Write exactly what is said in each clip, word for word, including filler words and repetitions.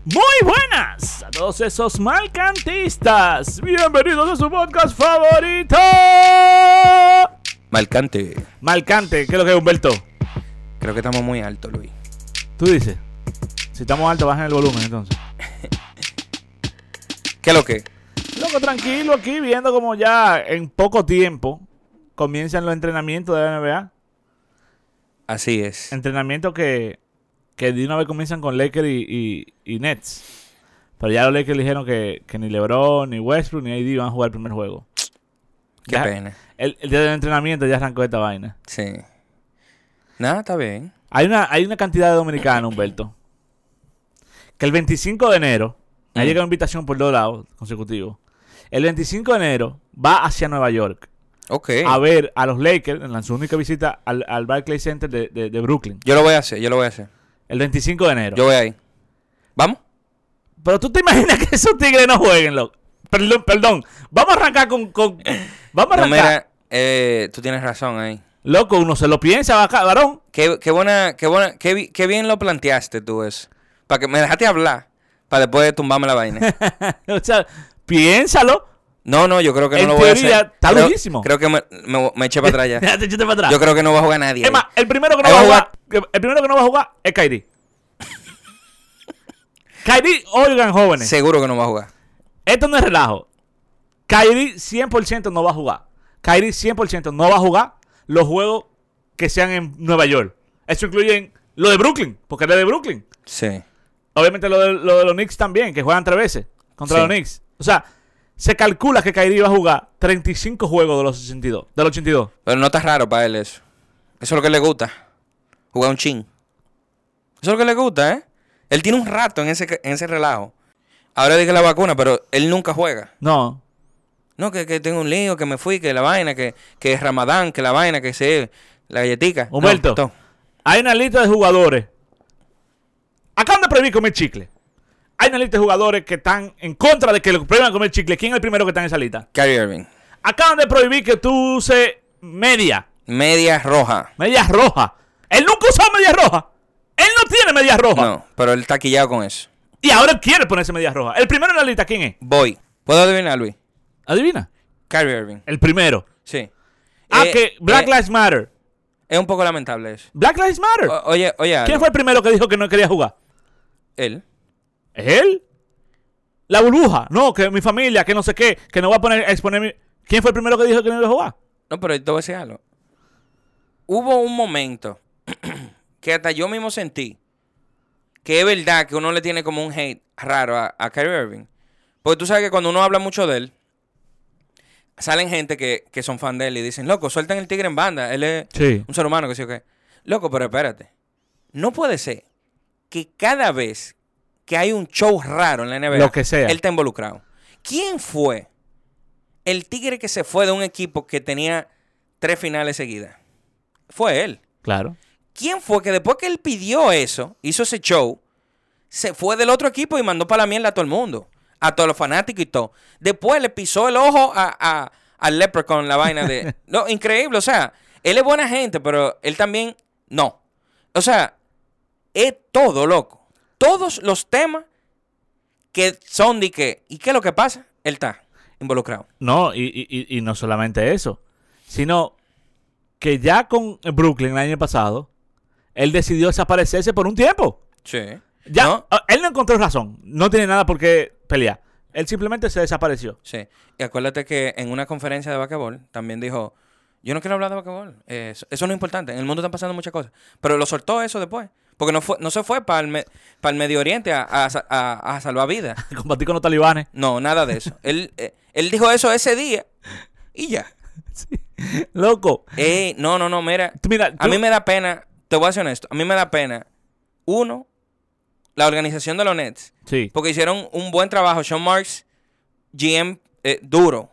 Muy buenas a todos esos malcantistas. Bienvenidos a su podcast favorito. Malcante. Malcante, ¿qué es lo que es, Humberto? Creo que estamos muy altos, Luis. Tú dices. Si estamos altos, bajen el volumen entonces. ¿Qué es lo que? Loco, tranquilo aquí, viendo como ya en poco tiempo comienzan los entrenamientos de la N B A. Así es. Entrenamientos que, que de una vez comienzan con Lakers y, y, y Nets. Pero ya los Lakers dijeron que, que ni LeBron, ni Westbrook, ni A D van a jugar el primer juego. Qué Ya, pena. El, el día del entrenamiento ya arrancó esta vaina. Sí. Nada, está bien. Hay una, hay una cantidad de dominicanos, Humberto, que el veinticinco de enero, mm. ha llegado invitación por dos lados consecutivos. El veinticinco de enero va hacia Nueva York. Okay. A ver a los Lakers en su única visita al, al Barclays Center de, de, de Brooklyn. Yo lo voy a hacer, yo lo voy a hacer. El veinticinco de enero. Yo voy ahí. ¿Vamos? Pero tú te imaginas que esos tigres no jueguen, loco. Perdón, perdón. Vamos a arrancar con... con vamos a arrancar. No, mira, eh, tú tienes razón ahí. Loco, uno se lo piensa, varón. Qué, qué buena, qué buena, qué, qué bien lo planteaste tú eso. Para que me dejaste hablar, para después tumbarme la vaina. O sea, piénsalo. No, no, yo creo que no en lo voy a teoría, hacer. Está creo, durísimo. Creo que me, me, me eché para atrás ya. Ya te echaste para atrás. Yo creo que no va a jugar nadie. Es más, el primero que no ahí va a jugar, jugar, el primero que no va a jugar es Kyrie. Kyrie, oigan, jóvenes. Seguro que no va a jugar. Esto no es relajo. Kyrie cien por ciento no va a jugar. Kyrie cien por ciento no va a jugar los juegos que sean en Nueva York. Eso incluye lo de Brooklyn, porque él es de Brooklyn. Sí. Obviamente lo de, lo de los Knicks también, que juegan tres veces contra sí. los Knicks. O sea, se calcula que Kyrie va a jugar treinta y cinco juegos de los sesenta y dos, de los ochenta y dos. Pero no está raro para él eso. Eso es lo que le gusta. Jugar un chin. Eso es lo que le gusta, ¿eh? Él tiene un rato en ese, en ese relajo. Ahora dije la vacuna, pero él nunca juega. No. No, que, que tengo un lío, que me fui, que la vaina, que, que es Ramadán, que la vaina, que se... La galletica. Humberto, no, hay una lista de jugadores. Acaban de prohibir comer chicle. Hay una lista de jugadores que están en contra de que lo prohíban comer chicle. ¿Quién es el primero que está en esa lista? Kyrie Irving. Acaban de prohibir que tú uses media. Media roja. Media roja. Él nunca usó media roja. Él no tiene media roja. No, pero él está quillado con eso. Y ahora él quiere ponerse media roja. El primero en la lista, ¿quién es? Voy. ¿Puedo adivinar, Luis? ¿Adivina? Kyrie Irving. El primero. Sí. Ah, eh, que Black eh, Lives Matter. Es un poco lamentable eso. Black Lives Matter. O, oye, oye. ¿Quién algo. fue el primero que dijo que no quería jugar? Él. ¿Es él? La burbuja. No, que mi familia, que no sé qué, que no voy a poner a exponer mi... ¿Quién fue el primero que dijo que no iba a jugar? No, pero te voy a decir algo. Hubo un momento que hasta yo mismo sentí que es verdad que uno le tiene como un hate raro a, a Kyrie Irving. Porque tú sabes que cuando uno habla mucho de él, salen gente que, que son fan de él y dicen, loco, sueltan el tigre en banda. Él es sí. un ser humano, que sí o qué. Loco, pero espérate. No puede ser que cada vez que hay un show raro en la N B A, lo que sea, él está involucrado. ¿Quién fue el tigre que se fue de un equipo que tenía tres finales seguidas? Fue él. Claro. ¿Quién fue que después que él pidió eso, hizo ese show, se fue del otro equipo y mandó para la mierda a todo el mundo? A todos los fanáticos y todo. Después le pisó el ojo a, a, al Leprechaun, la vaina de... No, increíble. O sea, él es buena gente, pero él también... No. O sea, es todo, loco. Todos los temas que son de que... ¿Y qué es lo que pasa? Él está involucrado. No, y, y, y no solamente eso, sino que ya con Brooklyn el año pasado, él decidió desaparecerse por un tiempo. Sí. Ya, ¿no? Él no encontró razón. No tiene nada por qué pelear. Él simplemente se desapareció. Sí. Y acuérdate que en una conferencia de basquetbol también dijo, yo no quiero hablar de basquetbol. Eh, eso, eso no es importante. En el mundo están pasando muchas cosas. Pero lo soltó eso después. Porque no fue, no se fue para el, me, para el Medio Oriente a, a, a, a salvar vidas. Combatir con los talibanes. No, nada de eso. él, eh, él dijo eso ese día y ya. Sí. Loco. Eh, no, no, no, mira. Mira tú... A mí me da pena, te voy a ser honesto, a mí me da pena, uno, la organización de los Nets. Sí. Porque hicieron un buen trabajo. Sean Marks, G M, eh, duro.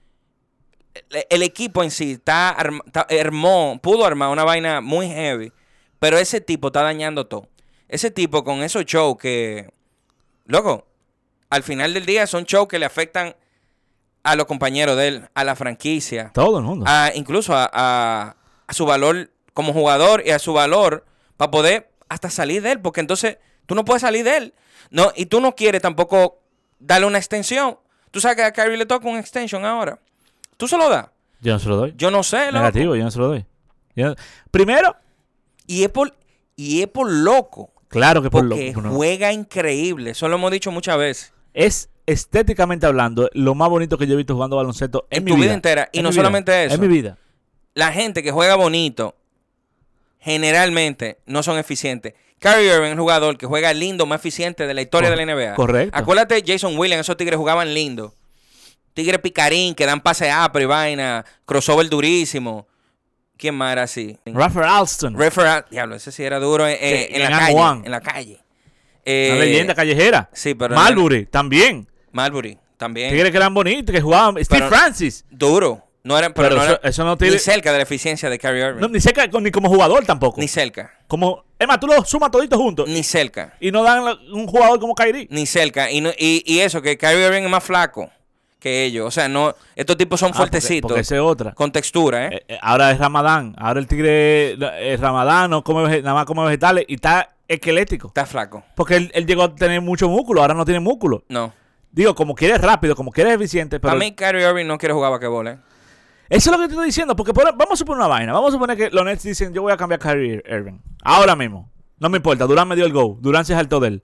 El, el equipo en sí está, arma, está armó, pudo armar una vaina muy heavy. Pero ese tipo está dañando todo. Ese tipo con esos shows que... Loco, al final del día son shows que le afectan a los compañeros de él, a la franquicia. Todo el mundo. A, incluso a, a, a su valor como jugador y a su valor para poder hasta salir de él. Porque entonces tú no puedes salir de él. No, y tú no quieres tampoco darle una extensión. Tú sabes que a Kyrie le toca una extension ahora. ¿Tú se lo das? Yo no se lo doy. Yo no sé, loco. Negativo, yo no se lo doy. Yo no- Primero, Y es por, y es por loco. claro que por lo Porque no. juega increíble. Eso lo hemos dicho muchas veces. Es estéticamente hablando lo más bonito que yo he visto jugando baloncesto en, En mi tu vida. vida entera. Y En no mi vida. solamente eso. En mi vida. La gente que juega bonito, generalmente no son eficientes. Kyrie Irving es un jugador que juega lindo, más eficiente de la historia Cor- de la N B A. correcto. Acuérdate, Jason Williams, esos tigres jugaban lindo. Tigres picarín, que dan pase apro y vaina. Crossover durísimo. ¿Quién más era así? Rafael Alston. Referral. Diablo, ese sí era duro en, en- Sí, en en la And calle. One. En la calle. Una Eh, leyenda callejera. Sí, pero... Marbury, también. Marbury, también. Tigres que eran bonitos, que jugaban. Steve Pero- Francis. Duro. No eran, pero, Pero no eso, era eso no tiene. ni cerca de la eficiencia de Kyrie Irving. No, ni cerca, ni como jugador tampoco. Ni cerca. Como, es más, tú los sumas toditos juntos. Ni cerca. Y no dan la- un jugador como Kyrie. Ni cerca. Y, no- y, y eso, que Kyrie Irving es más flaco que ellos. O sea, no, estos tipos son Ah, porque- fuertecitos. Porque esa es otra. Con textura, ¿eh? Eh, eh, ahora es Ramadán. Ahora el tigre es Ramadán, no come vege- nada más come vegetales y está esquelético. Está flaco. Porque él, él llegó a tener mucho músculo, ahora no tiene músculo. No. Digo, como quieres rápido, como quieres eficiente, pero Para mí, Kyrie Irving no quiere jugar basquetbol, ¿eh? eso es lo que te estoy diciendo, porque por- vamos a suponer una vaina. Vamos a suponer que los Nets dicen, yo voy a cambiar a Kyrie Irving. Ahora mismo. No me importa, Durán me dio el go. Durán se saltó de él.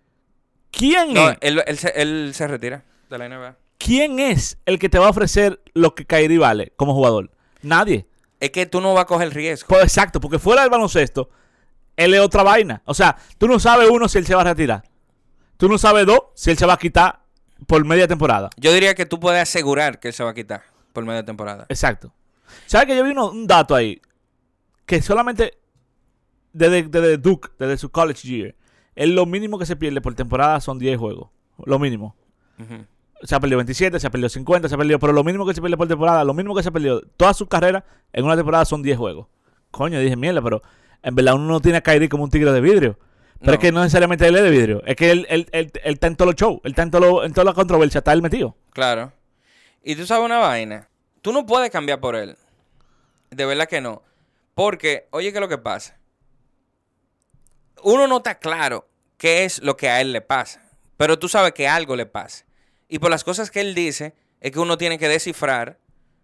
¿Quién No, es? él, él, se, él se retira de la N B A. ¿Quién es el que te va a ofrecer lo que Kyrie vale como jugador? Nadie. Es que tú no vas a coger el riesgo. Pues exacto, porque fuera del baloncesto, él es otra vaina. O sea, tú no sabes, uno, si él se va a retirar. Tú no sabes, dos, si él se va a quitar por media temporada. Yo diría que tú puedes asegurar que él se va a quitar por media temporada. Exacto. ¿Sabes que yo vi uno- un dato ahí? Que solamente desde, desde Duke, desde su college year, él lo mínimo que se pierde por temporada son diez juegos. Lo mínimo. Ujú. Se ha perdido veintisiete, se ha perdido cincuenta, se ha perdido... Pero lo mínimo que se pierde por temporada, lo mínimo que se ha perdido toda su carrera en una temporada son diez juegos. Coño, dije, mierda, pero en verdad uno no tiene a Kyrie como un tigre de vidrio. Pero No. es que no necesariamente él es de vidrio. Es que él, él, él, él está en todos los shows. Él está en, todo lo- en toda la controversia. Está él metido. Claro. Y tú sabes una vaina. Tú no puedes cambiar por él. De verdad que no. Porque, oye, ¿qué es lo que pasa? Uno no está claro qué es lo que a él le pasa. Pero tú sabes que algo le pasa. Y por las cosas que él dice, es que uno tiene que descifrar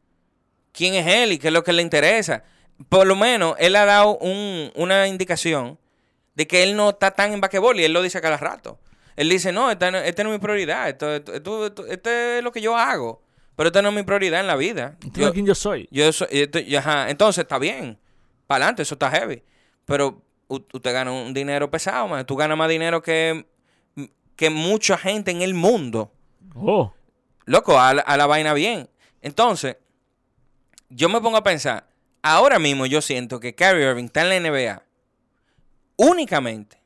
quién es él y qué es lo que le interesa. Por lo menos, él ha dado un- una indicación de que él no está tan en basquetbol y él lo dice a cada rato. Él dice, no, esta no, esta no es mi prioridad. Esto, esto, esto, esto- esto es lo que yo hago. Pero esta no es mi prioridad en la vida. ¿Entiendes quién yo soy? Yo soy, esto- y ajá, entonces está bien. Para adelante, eso está heavy. Pero u- usted gana un dinero pesado, man. Tú ganas más dinero que, que mucha gente en el mundo. Oh. Loco, a la, a la vaina bien. Entonces, yo me pongo a pensar, ahora mismo yo siento que Kyrie Irving está en la N B A únicamente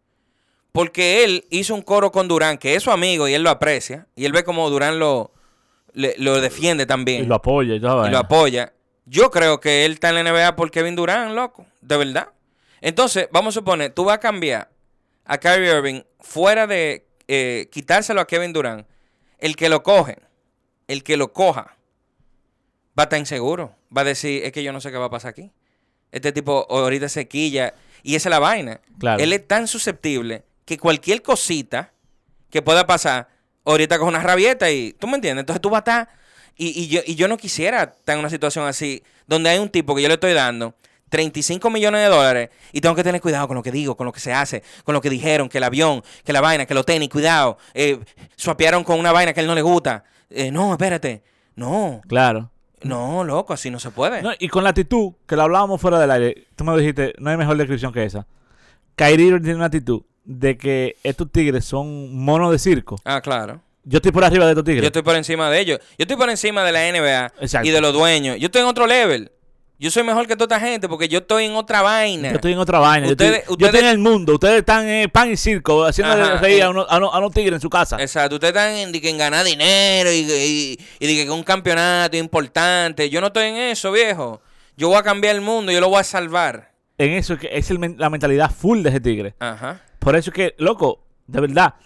porque él hizo un coro con Durán, que es su amigo y él lo aprecia. Y él ve como Durán lo, le- lo defiende también. Y lo apoya y toda y vaina. lo apoya. Yo creo que él está en la N B A por Kevin Durant, loco. De verdad. Entonces, vamos a suponer, tú vas a cambiar a Kyrie Irving fuera de eh, quitárselo a Kevin Durant. El que lo coge, el que lo coja, va a estar inseguro. Va a decir, es que yo no sé qué va a pasar aquí. Este tipo ahorita se quilla. Y esa es la vaina. Claro. Él es tan susceptible que cualquier cosita que pueda pasar, ahorita con una rabieta y... ¿Tú me entiendes? Entonces tú vas a estar... Y, y, yo, y yo no quisiera estar en una situación así, donde hay un tipo que yo le estoy dando treinta y cinco millones de dólares y tengo que tener cuidado con lo que digo, con lo que se hace, con lo que dijeron, que el avión, que la vaina, que los tenis, cuidado. Eh, swapearon con una vaina que a él no le gusta. Eh, no, espérate. No, Claro. no, loco, así no se puede. No, y con la actitud, que lo hablábamos fuera del aire, tú me dijiste, no hay mejor descripción que esa. Kyrie Irving tiene una actitud de que estos tigres son monos de circo. Ah, claro. Yo estoy por arriba de estos tigres. Yo estoy por encima de ellos. Yo estoy por encima de la N B A Exacto. y de los dueños. Yo estoy en otro level. Yo soy mejor que toda esta gente porque yo estoy en otra vaina. Yo estoy en otra vaina. Ustedes- yo, estoy, yo ustedes- estoy en el mundo. Ustedes están en pan y circo haciendo Ajá, reír eh. a unos a uno, a unos tigres en su casa. Exacto. Ustedes están en, de que en ganar dinero y, y, y de que un campeonato importante. Yo no estoy en eso, viejo. Yo voy a cambiar el mundo. Yo lo voy a salvar. En eso es, que es el men- la mentalidad full de ese tigre. Ajá. Por eso es que, loco, de verdad,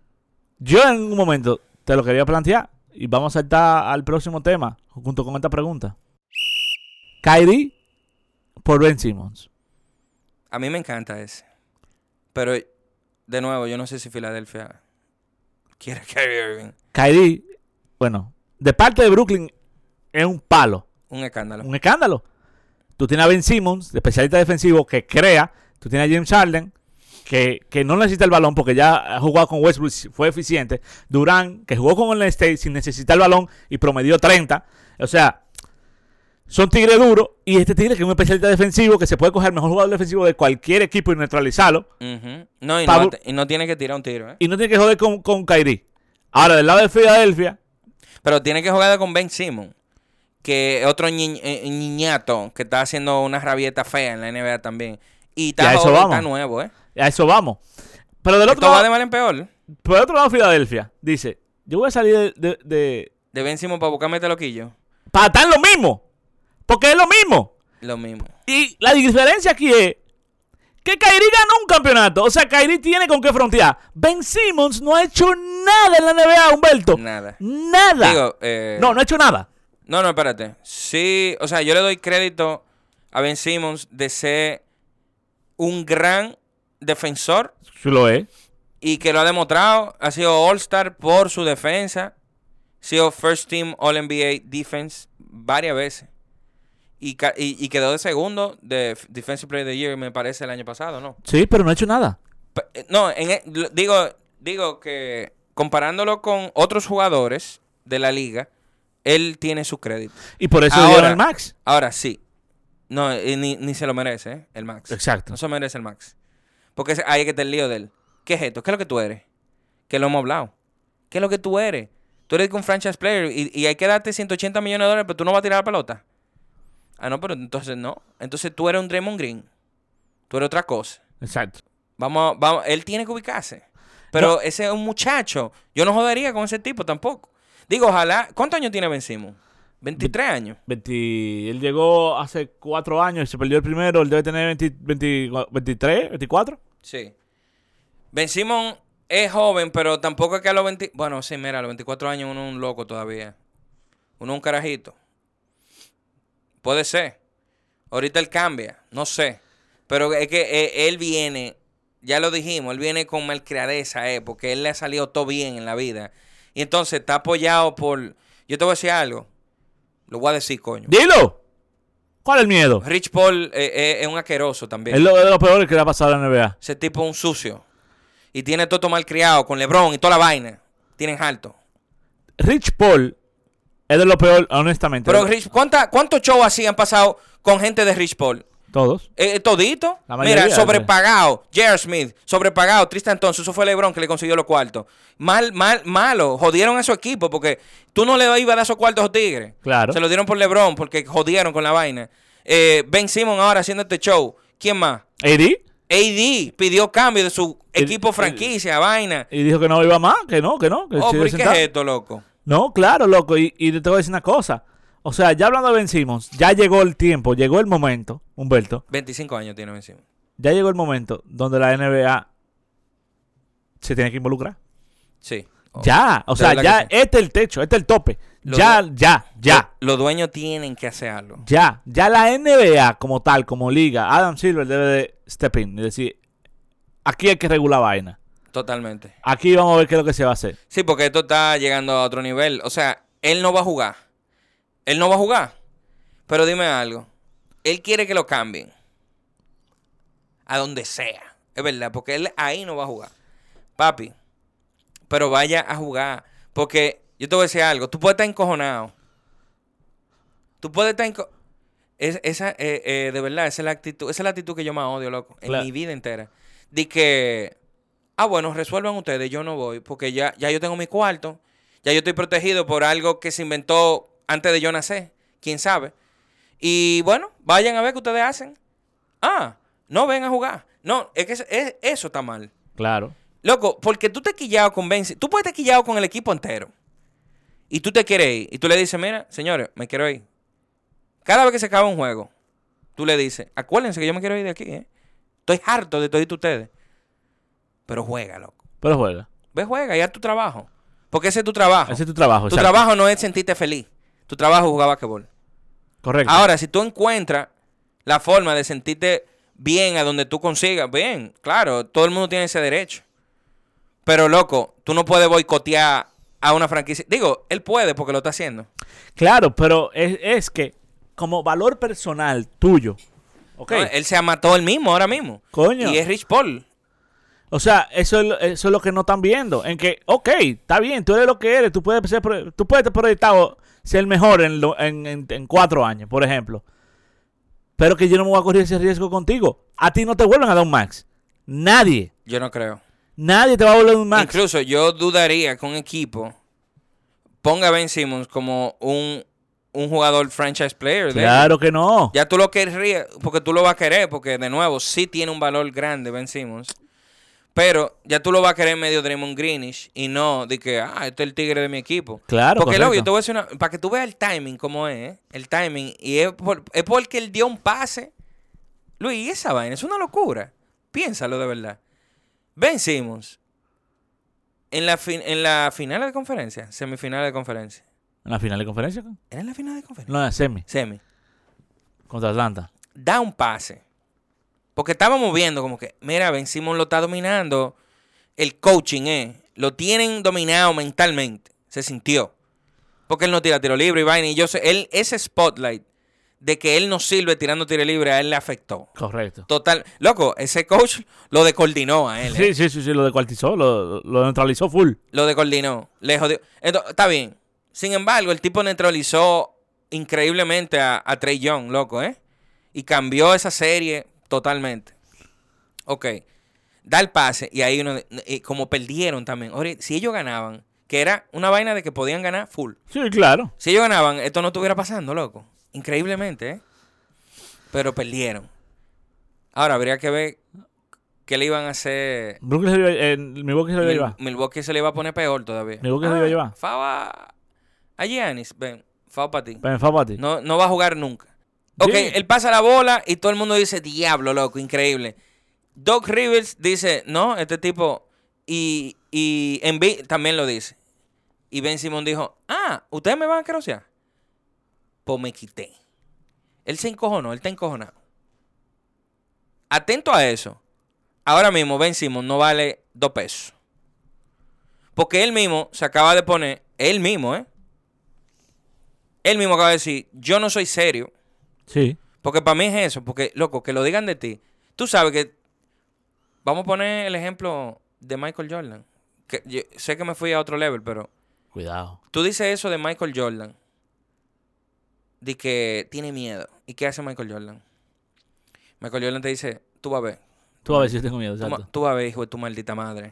yo en un momento te lo quería plantear y vamos a saltar al próximo tema junto con esta pregunta. Kyrie por Ben Simmons. A mí me encanta ese. Pero de nuevo, yo no sé si Filadelfia quiere a Kyrie Irving. Kyrie, bueno, de parte de Brooklyn es un palo. Un escándalo. Un escándalo. Tú tienes a Ben Simmons, de especialista defensivo, que crea. Tú tienes a James Harden, que, que no necesita el balón porque ya ha jugado con Westbrook, fue eficiente. Durant, que jugó con Golden State sin necesitar el balón y promedió treinta. O sea, son tigres duros. Y este tigre que es un especialista defensivo, que se puede coger el mejor jugador defensivo de cualquier equipo y neutralizarlo. Uh-huh. No, y Pa- no, y no tiene que tirar un tiro, ¿eh? Y no tiene que joder con, con Kyrie. Ahora, del lado de Filadelfia, Pero tiene que jugar con Ben Simmons, que es otro ñi- eh, niñato que está haciendo una rabieta fea en la N B A también. Y está, Y a eso joven, vamos. está nuevo, ¿eh? a eso vamos. Pero del otro, Esto va de lado, mal en peor. por el otro lado, Filadelfia dice: yo voy a salir de, de, de De Ben Simmons para buscarme este loquillo. para estar en lo mismo. Porque es lo mismo. Lo mismo. Y la diferencia aquí es que Kyrie ganó un campeonato. O sea, Kyrie tiene con qué frontear. Ben Simmons no ha hecho nada en la N B A, Humberto. Nada. Nada. Digo, eh, no, no ha hecho nada. No, no, espérate. Sí, o sea, yo le doy crédito a Ben Simmons de ser un gran defensor Sí lo es. y que lo ha demostrado. Ha sido All-Star por su defensa. Ha sido First Team All-N B A Defense varias veces. Y, ca- y, y quedó de segundo de F- Defensive Player of the Year, me parece, el año pasado, ¿no? Sí, pero no ha hecho nada. Pe- eh, No, en e- lo- digo, digo que comparándolo con otros jugadores de la liga, él tiene su crédito. Y por eso Ahora- le dieron el max. Ahora sí. No, y ni, ni se lo merece, ¿eh? El max. Exacto. No se merece el max. Porque ese- ahí es que está el lío de él. ¿Qué es esto? ¿Qué es lo que tú eres? Que lo hemos hablado. ¿Qué es lo que tú eres? Tú eres un franchise player y, y hay que darte ciento ochenta millones de dólares, pero tú no vas a tirar la pelota. Ah, no, pero entonces no. Entonces tú eres un Draymond Green. Tú eres otra cosa. Exacto. Vamos, vamos. Él tiene que ubicarse. Pero No. ese es un muchacho. Yo no jodería con ese tipo tampoco. Digo, ojalá. ¿Cuántos años tiene Ben Simmons? veintitrés años. veinte, él llegó hace cuatro años y se perdió el primero. Él debe tener veinte, veinte, veintitrés, veinticuatro. Sí. Ben Simmons es joven, pero tampoco es que a los veinte... Bueno, sí, mira, a los veinticuatro años uno es un loco todavía. Uno es un carajito. Puede ser. Ahorita él cambia, no sé. Pero es que eh, él viene, ya lo dijimos, él viene con malcriadeza, eh, porque él le ha salido todo bien en la vida. Y entonces está apoyado por... Yo te voy a decir algo. Lo voy a decir, coño. Dilo. ¿Cuál es el miedo? Rich Paul eh, eh, es un asqueroso también. Es lo, es lo peor que le ha pasado a la N B A. Ese tipo es un sucio. Y tiene todo mal criado con LeBron y toda la vaina. Tienen alto. Rich Paul es de lo peor, honestamente. Pero Rich, ¿cuánta, ¿cuántos shows así han pasado con gente de Rich Paul? Todos. Eh, todito. La mayoría, Mira, sobrepagado. J R. Smith, sobrepagado. Tristan Thompson, eso fue LeBron que le consiguió los cuartos. Mal, mal, malo. Jodieron a su equipo porque tú no le ibas a dar esos cuartos a los tigres. Claro. Se lo dieron por LeBron porque jodieron con la vaina. Eh, Ben Simmons ahora haciendo este show. ¿Quién más? ¿A D? A D pidió cambio de su El- equipo el- franquicia, vaina. Y dijo que no iba más, que no, que no. Que Oh, sigue pero ¿y qué sentado. es esto, loco? No, claro, loco. Y, y te voy a decir una cosa. O sea, ya hablando de Ben Simmons, ya llegó el tiempo, llegó el momento, Humberto. veinticinco años tiene Ben Simmons. Ya llegó el momento donde la N B A se tiene que involucrar. Sí. Oh. Ya, o De sea, verdad ya que sí. este es el techo, este es el tope. Lo ya, de- ya, ya, Los dueños tienen que hacer algo. ya. Ya la N B A como tal, como liga, Adam Silver debe de step in y decir, aquí hay que regular vaina. Totalmente. Aquí vamos a ver qué es lo que se va a hacer. Sí, porque esto está llegando a otro nivel. O sea, él no va a jugar. Él no va a jugar. Pero dime algo. Él quiere que lo cambien. A donde sea. Es verdad, porque él ahí no va a jugar. Papi, pero vaya a jugar. Porque yo te voy a decir algo. Tú puedes estar encojonado. Tú puedes estar encojonado. Es, esa, eh, eh, de verdad, esa es la actitud. Esa es la actitud que yo más odio, loco. En Claro. mi vida entera. De que, ah, bueno, resuelvan ustedes, yo no voy. Porque ya, ya yo tengo mi cuarto. Ya yo estoy protegido por algo que se inventó antes de yo nacer. ¿Quién sabe? Y bueno, vayan a ver qué ustedes hacen. Ah, no ven a jugar. No, es que es- es- eso está mal. Claro. Loco, porque tú te has quillado con Ben Simmons. Tú puedes estar quillado con el equipo entero. Y tú te quieres ir. Y tú le dices, mira, señores, me quiero ir. Cada vez que se acaba un juego, tú le dices, acuérdense que yo me quiero ir de aquí, ¿eh? Estoy harto de todos ustedes. Pero juega, loco. Pero juega. Ve, juega y haz tu trabajo. Porque ese es tu trabajo. Ese es tu trabajo. Tu exacto. trabajo no es sentirte feliz. Tu trabajo es jugar basquetbol. Correcto. Ahora, si tú encuentras la forma de sentirte bien a donde tú consigas, bien, claro, todo el mundo tiene ese derecho. Pero, loco, tú no puedes boicotear a una franquicia. Digo, él puede porque lo está haciendo. Claro, pero es, es que como valor personal tuyo, ¿ok? No, él se mató él mismo ahora mismo. Coño. Y es Rich Paul. O sea, eso es, lo- eso es lo que no están viendo. En que, ok, está bien, tú eres lo que eres, tú puedes ser, pro- tú puedes proyectado ser el mejor en, lo- en, en- en cuatro años, por ejemplo. Pero que yo no me voy a correr ese riesgo contigo. A ti no te vuelven a dar un max. Nadie. Yo no creo. Nadie te va a volver un max. Incluso yo dudaría que un equipo ponga a Ben Simmons como un, un jugador franchise player. de Claro ellos. que no. Ya tú lo querrías, porque tú lo vas a querer, porque de nuevo, sí tiene un valor grande Ben Simmons. Pero ya tú lo vas a querer medio Draymond Greenish y no de que, ah, este es el tigre de mi equipo. Claro, Porque luego yo correcto. te voy a decir una, para que tú veas el timing como es, ¿eh? El timing, y es, por, es porque él dio un pase. Luis, y esa vaina es una locura. Piénsalo de verdad. Ben Simmons, en la, fin, en la final de conferencia, semifinal de conferencia. En la final de conferencia. ¿Era en la final de conferencia? No, en la semi. Semi. Contra Atlanta. Da un pase. Porque estábamos viendo como que, mira, Ben Simmons lo está dominando. El coaching, eh. Lo tienen dominado mentalmente. Se sintió. Porque él no tira tiro libre y vaina. Y yo sé, él, ese spotlight de que él no sirve tirando tiro libre, a él le afectó. Correcto. Total. Loco, ese coach lo decoordinó a él. Sí, eh. sí, sí, sí, lo descuartizó, lo, lo neutralizó full. Lo decoordinó. Le jodió. Entonces, está bien. Sin embargo, el tipo neutralizó increíblemente a, a Trae Young, loco, ¿eh? Y cambió esa serie totalmente. Ok. Da el pase y ahí uno, y como perdieron también. Ahora, si ellos ganaban, que era una vaina de que podían ganar full. Sí, claro. Si ellos ganaban, esto no estuviera pasando, loco. Increíblemente, ¿eh? Pero perdieron. Ahora habría que ver qué le iban a hacer. Brooklyn se lo iba, eh, Milwaukee se lo iba a Mil- llevar. Milwaukee se le iba a poner peor todavía. Milwaukee se lo iba a llevar. Fava a Giannis. Ven, Fava para ti. Ven, fue para ti. No, no va a jugar nunca. Ok, Sí. él pasa la bola y todo el mundo dice, diablo, loco, increíble. Doc Rivers dice, no, este tipo, y, y Embiid también lo dice. Y Ben Simmons dijo, ah, ¿ustedes me van a querosear? Pues me quité. Él se encojonó, él está encojonado. Atento a eso. Ahora mismo Ben Simmons no vale dos pesos. Porque él mismo se acaba de poner, él mismo, ¿eh? Él mismo acaba de decir, yo no soy serio. Sí. Porque para mí es eso, porque, loco, que lo digan de ti. Tú sabes que, vamos a poner el ejemplo de Michael Jordan. Que yo sé que me fui a otro level, pero Cuidado. tú dices eso de Michael Jordan. De que tiene miedo. ¿Y qué hace Michael Jordan? Michael Jordan te dice, tú vas a ver. Tú a ver si yo tengo miedo, Tú, ma- exacto. tú vas a ver, hijo de tu maldita madre.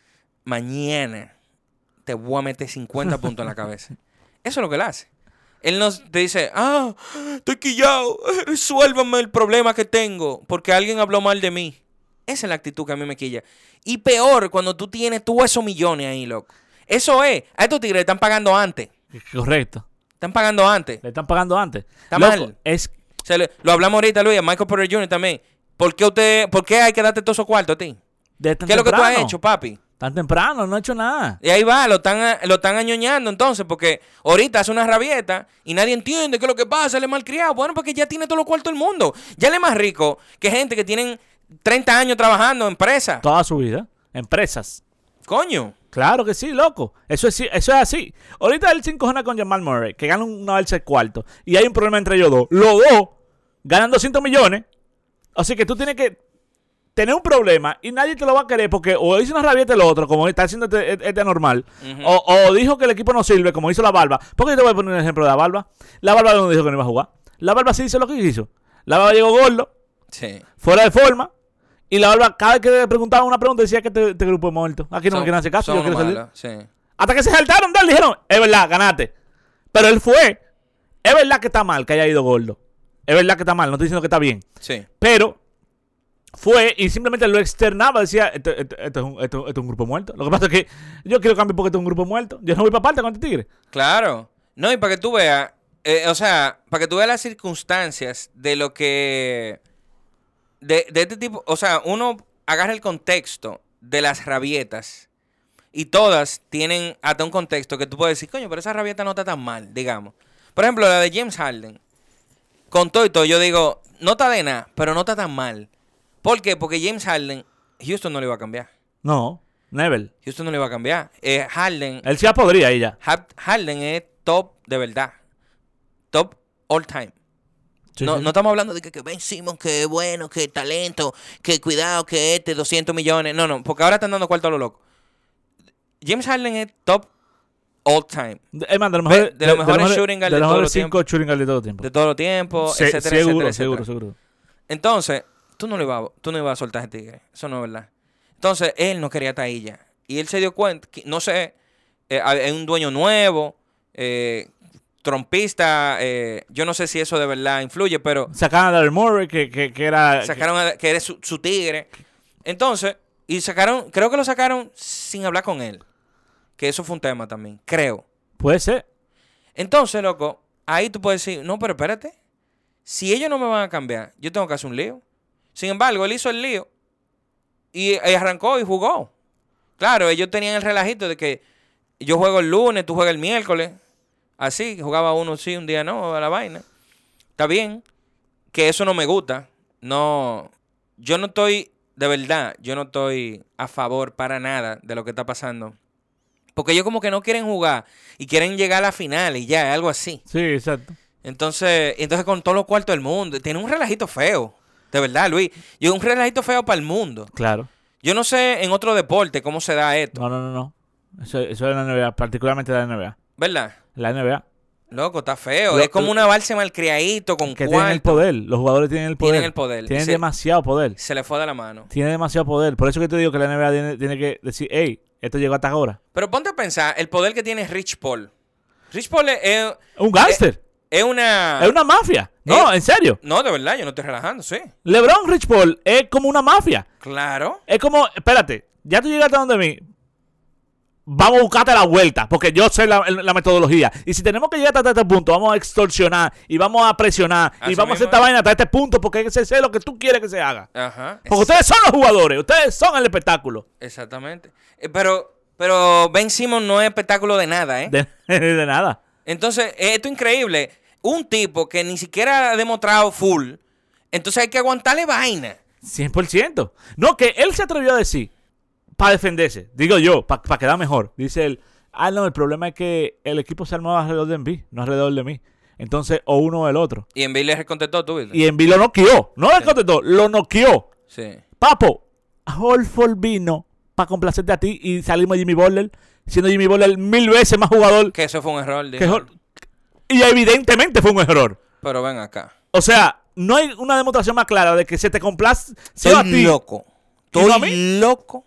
Mañana te voy a meter cincuenta puntos en la cabeza. Eso es lo que él hace. Él no te dice, ah, estoy quillado, resuélvame el problema que tengo porque alguien habló mal de mí. Esa es la actitud que a mí me quilla. Y peor, cuando tú tienes tú esos millones ahí, loco. Eso es, a estos tigres le están pagando antes. Correcto. Están pagando antes. Le están pagando antes. Está Loco, mal. Es, O sea, le- lo hablamos ahorita, Luis, a Michael Porter junior también. ¿Por qué, usted, ¿Por qué hay que darte todos esos cuartos a ti? de tan ¿Qué es lo que tú has temprano. hecho, papi? Tan temprano, no he hecho nada. Y ahí va, lo están, lo están añoñando entonces, porque ahorita hace una rabieta y nadie entiende qué es lo que pasa, él es malcriado. Bueno, porque ya tiene todos los cuartos del mundo. Ya él es más rico que gente que tienen treinta años trabajando en empresas. Toda su vida. Empresas. Coño. Claro que sí, loco. Eso es, sí- eso es así. Ahorita él se encojona con Jamal Murray, que gana una balsa de cuarto. Y hay un problema entre ellos dos. Los dos ganan doscientos millones. Así que tú tienes que tener un problema y nadie te lo va a querer porque o hizo una rabieta el otro, como está haciendo este, este normal, Ujú. o, o dijo que el equipo no sirve, como hizo la Barba. Porque yo te voy a poner un ejemplo de la Barba. La Barba no dijo que no iba a jugar. La Barba sí hizo lo que hizo. La Barba llegó gordo, Sí. fuera de forma. Y la Barba, cada vez que le preguntaban una pregunta, decía que este, este grupo es muerto. Aquí no Son- me quieren hacer caso, son yo quiero unos salir. malos, sí. Hasta que se saltaron de él, dijeron, es verdad, ganaste. Pero él fue. Es verdad que está mal que haya ido gordo. Es verdad que está mal, no estoy diciendo que está bien. Sí. Pero fue y simplemente lo externaba, decía, esto, esto- esto es, un, esto- esto es un grupo muerto. Lo que pasa es que yo quiero cambiar porque esto es un grupo muerto. Yo no voy para parte con este tigre. Claro. No, y para que tú veas, eh, o sea, para que tú veas las circunstancias de lo que... De, de este tipo, o sea, uno agarra el contexto de las rabietas y todas tienen hasta un contexto que tú puedes decir, coño, pero esa rabieta no está tan mal, digamos. Por ejemplo, la de James Harden. Con todo y todo, yo digo, no está de nada, pero no está tan mal. ¿Por qué? Porque James Harden, Houston no le iba a cambiar. No. Never. Houston no le iba a cambiar. Eh, Harden. Él ya podría ir ya. Harden es top de verdad. Top all time. Sí, no, sí. no estamos hablando de que, que Ben Simmons, que es bueno, que talento, que cuidado, que este, doscientos millones. No, no, porque ahora están dando cuarto a lo loco. James Harden es top all time. Es más, de los mejores, de, de los mejores shooting guard de, de, de todos los cinco tiempos. shooting guard de todo el tiempo. De todos los tiempos, Se, etcétera, seguro, etcétera, seguro, etcétera. seguro. Entonces, tú no le ibas, tú no ibas a soltar a ese tigre. Eso no es verdad. Entonces, él no quería estar ahí ya. Y él se dio cuenta, que, no sé, eh, hay un dueño nuevo, eh, trompista, eh, yo no sé si eso de verdad influye, pero... Sacaron a Daryl Morey, que, que, que era... Sacaron a, que era su, su tigre. Entonces, y sacaron, creo que lo sacaron sin hablar con él. Que eso fue un tema también, creo. Puede ser. Entonces, loco, ahí tú puedes decir, no, pero espérate. Si ellos no me van a cambiar, yo tengo que hacer un lío. Sin embargo, él hizo el lío y, y arrancó y jugó. Claro, ellos tenían el relajito de que yo juego el lunes, tú juegas el miércoles. Así, jugaba uno sí, un día no, a la vaina. Está bien, que eso no me gusta. No, yo no estoy, de verdad, yo no estoy a favor para nada de lo que está pasando. Porque ellos como que no quieren jugar y quieren llegar a la final y ya, algo así. Sí, exacto. Entonces, entonces con todos los cuartos del mundo, tiene un relajito feo. De verdad, Luis. Yo un relajito feo para el mundo. Claro. Yo no sé en otro deporte cómo se da esto. No, no, no, no. Eso, eso es la N B A, particularmente la N B A. ¿Verdad? La N B A. Loco, está feo. Lo, es como una balsa malcriadito con que cuarto. tienen el poder. Los jugadores tienen el poder. Tienen el poder. Tienen se, demasiado poder. Se le fue de la mano. Tienen demasiado poder. Por eso que te digo que la N B A tiene, tiene que decir, hey, esto llegó hasta ahora. Pero ponte a pensar, el poder que tiene Rich Paul. Rich Paul es... es un gángster. Es, es una... Es una mafia. No, es, en serio. No, de verdad, yo no estoy relajando, sí. LeBron Rich Paul es como una mafia. Claro. Es como, espérate, ya tú llegaste a donde mí. Vamos a buscarte la vuelta, porque yo sé la, la metodología. Y si tenemos que llegar hasta este punto, vamos a extorsionar y vamos a presionar Así y vamos a hacer esta es. vaina hasta este punto, porque ese es lo que tú quieres que se haga. Ajá. Porque ustedes son los jugadores, ustedes son el espectáculo. Exactamente. Eh, pero, pero Ben Simmons no es espectáculo de nada, ¿eh? De, de nada. Entonces, esto es increíble. Un tipo que ni siquiera ha demostrado full, entonces hay que aguantarle vaina. cien por ciento. No, que él se atrevió a decir, para defenderse, digo yo, para pa quedar mejor. Dice él, ah, no, el problema es que el equipo se armaba alrededor de Embiid, no alrededor de mí. Entonces, o uno o el otro. Y Embiid le contestó tú, ¿viste? Y Embiid lo noqueó. No le contestó, lo noqueó. Sí. Papo, Horford vino para complacerte a ti y salimos Jimmy Butler, siendo Jimmy Butler mil veces más jugador. Que eso fue un error. Que Hor y evidentemente fue un error. Pero ven acá. O sea, no hay una demostración más clara de que se te complace Estoy a ti. loco. ¿Y no a Estoy mí? loco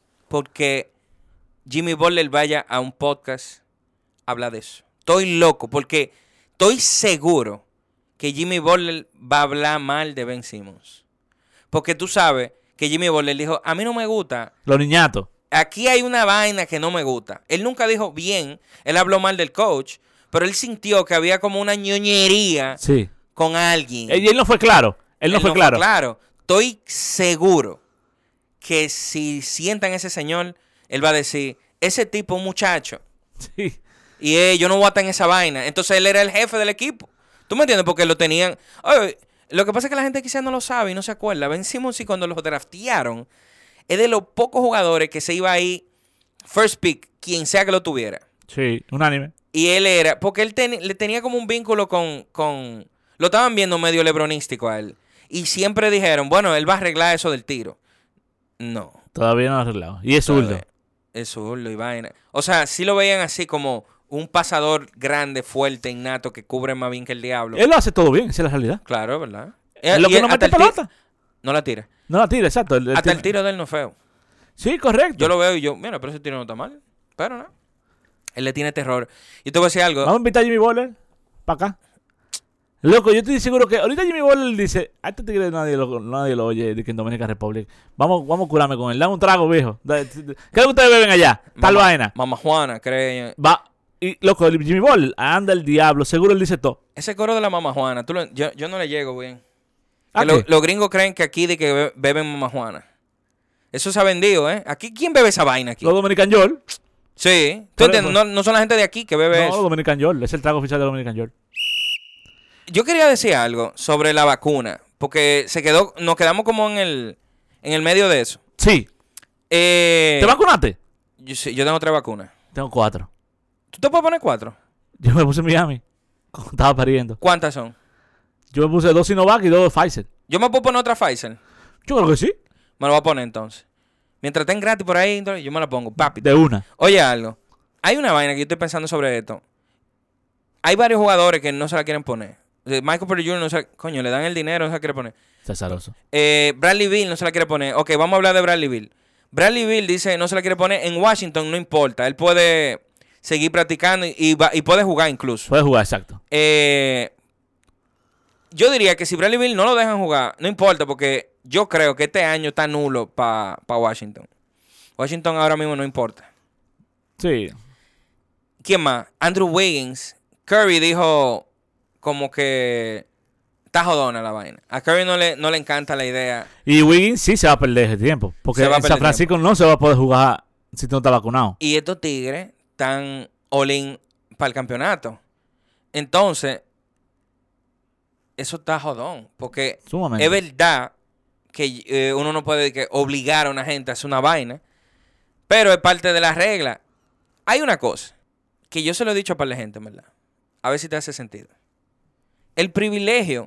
porque Jimmy Butler vaya a un podcast a hablar de eso. Estoy loco porque estoy seguro que Jimmy Butler va a hablar mal de Ben Simmons. Porque tú sabes que Jimmy Butler dijo, a mí no me gusta. Los niñatos. Aquí hay una vaina que no me gusta. Él nunca dijo bien, él habló mal del coach, pero él sintió que había como una ñoñería Sí. con alguien. Y él no fue claro. Él no Él fue no claro. Fue claro. Estoy seguro que si sientan a ese señor, él va a decir, ese tipo es un muchacho. Sí. Y eh, yo no voy a estar en esa vaina. Entonces él era el jefe del equipo. ¿Tú me entiendes? Porque lo tenían... Oye, lo que pasa es que la gente quizás no lo sabe y no se acuerda. Ben Simmons, y cuando los draftearon, es de los pocos jugadores que se iba ahí first pick, quien sea que lo tuviera. Sí, unánime. Y él era... Porque él ten, le tenía como un vínculo con, con... Lo estaban viendo medio lebronístico a él. Y siempre dijeron, bueno, él va a arreglar eso del tiro. No. Todavía no lo ha arreglado. Y es zurdo. Es zurdo y vaina. O sea, sí lo veían así como un pasador grande, fuerte, innato, que cubre más bien que el diablo. Él lo hace todo bien, esa es la realidad. Claro, ¿verdad? Es lo Y que él- no hasta mete el ti- pelota. No la tira. No la tira, exacto. El- el Hasta tiene- el tiro de él no es feo. Sí, correcto. Yo lo veo y yo, mira, pero ese tiro no está mal. Pero no. Él le tiene terror. Y te voy a decir algo. Vamos a invitar a Jimmy Butler para acá. Loco, yo estoy seguro que ahorita Jimmy Butler dice, a este tigre nadie lo, nadie lo oye de que en Dominica Republic. Vamos, vamos a curarme con él. Dame un trago, viejo. Da- ¿Qué es lo que ustedes beben allá? Tal Mamá- vaina. Mamá Juana, cree. Va. Y, loco, Jimmy Butler, anda el diablo. Seguro él dice todo. Ese coro de la Mamá Juana, tú lo- yo, yo no le llego bien. ¿A Que lo- qué? los gringos creen que aquí de que be- beben Mamá Juana. Eso se ha vendido, ¿eh? Aquí, ¿quién bebe esa vaina aquí? Los Dominican York. Sí. ¿Tú Pero- entiendes? No, no son la gente de aquí que bebe No, eso. los Dominican York. Es el trago oficial de Dominican York. Yo quería decir algo sobre la vacuna, porque se quedó, nos quedamos como en el, en el medio de eso. Sí. Eh, ¿Te vacunaste? Yo, sí, yo tengo tres vacunas. Tengo cuatro. ¿Tú te puedes poner cuatro? Yo me puse en Miami. Cuando estaba pariendo. ¿Cuántas son? Yo me puse dos Sinovac y dos Pfizer. ¿Yo me puedo poner otra Pfizer? Yo creo que sí. Me lo voy a poner entonces. Mientras estén gratis por ahí, yo me la pongo. Papi. De una. Oye, algo. Hay una vaina que yo estoy pensando sobre esto. Hay varios jugadores que no se la quieren poner. Michael Porter junior no se la... Coño, le dan el dinero, no se la quiere poner. Cesaroso. Eh, Bradley Beal no se la quiere poner. Ok, vamos a hablar de Bradley Beal. Bradley Beal dice no se la quiere poner. En Washington no importa. Él puede seguir practicando y, y, va, y puede jugar incluso. Puede jugar, exacto. Eh, yo diría que si Bradley Beal no lo dejan jugar, no importa, porque yo creo que este año está nulo para pa Washington. Washington ahora mismo no importa. Sí. ¿Quién más? Andrew Wiggins. Curry dijo como que está jodona la vaina. A Curry no le, no le encanta la idea. Y Wiggins sí se va a perder ese tiempo. Porque en San Francisco no se va a poder jugar si tú no estás vacunado. Y estos tigres están all-in para el campeonato. Entonces, eso está jodón. Porque Sumamente. es verdad que eh, uno no puede que, obligar a una gente a hacer una vaina. Pero es parte de la regla. Hay una cosa que yo se lo he dicho a par de gente, ¿verdad? A ver si te hace sentido. El privilegio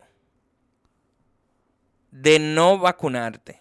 de no vacunarte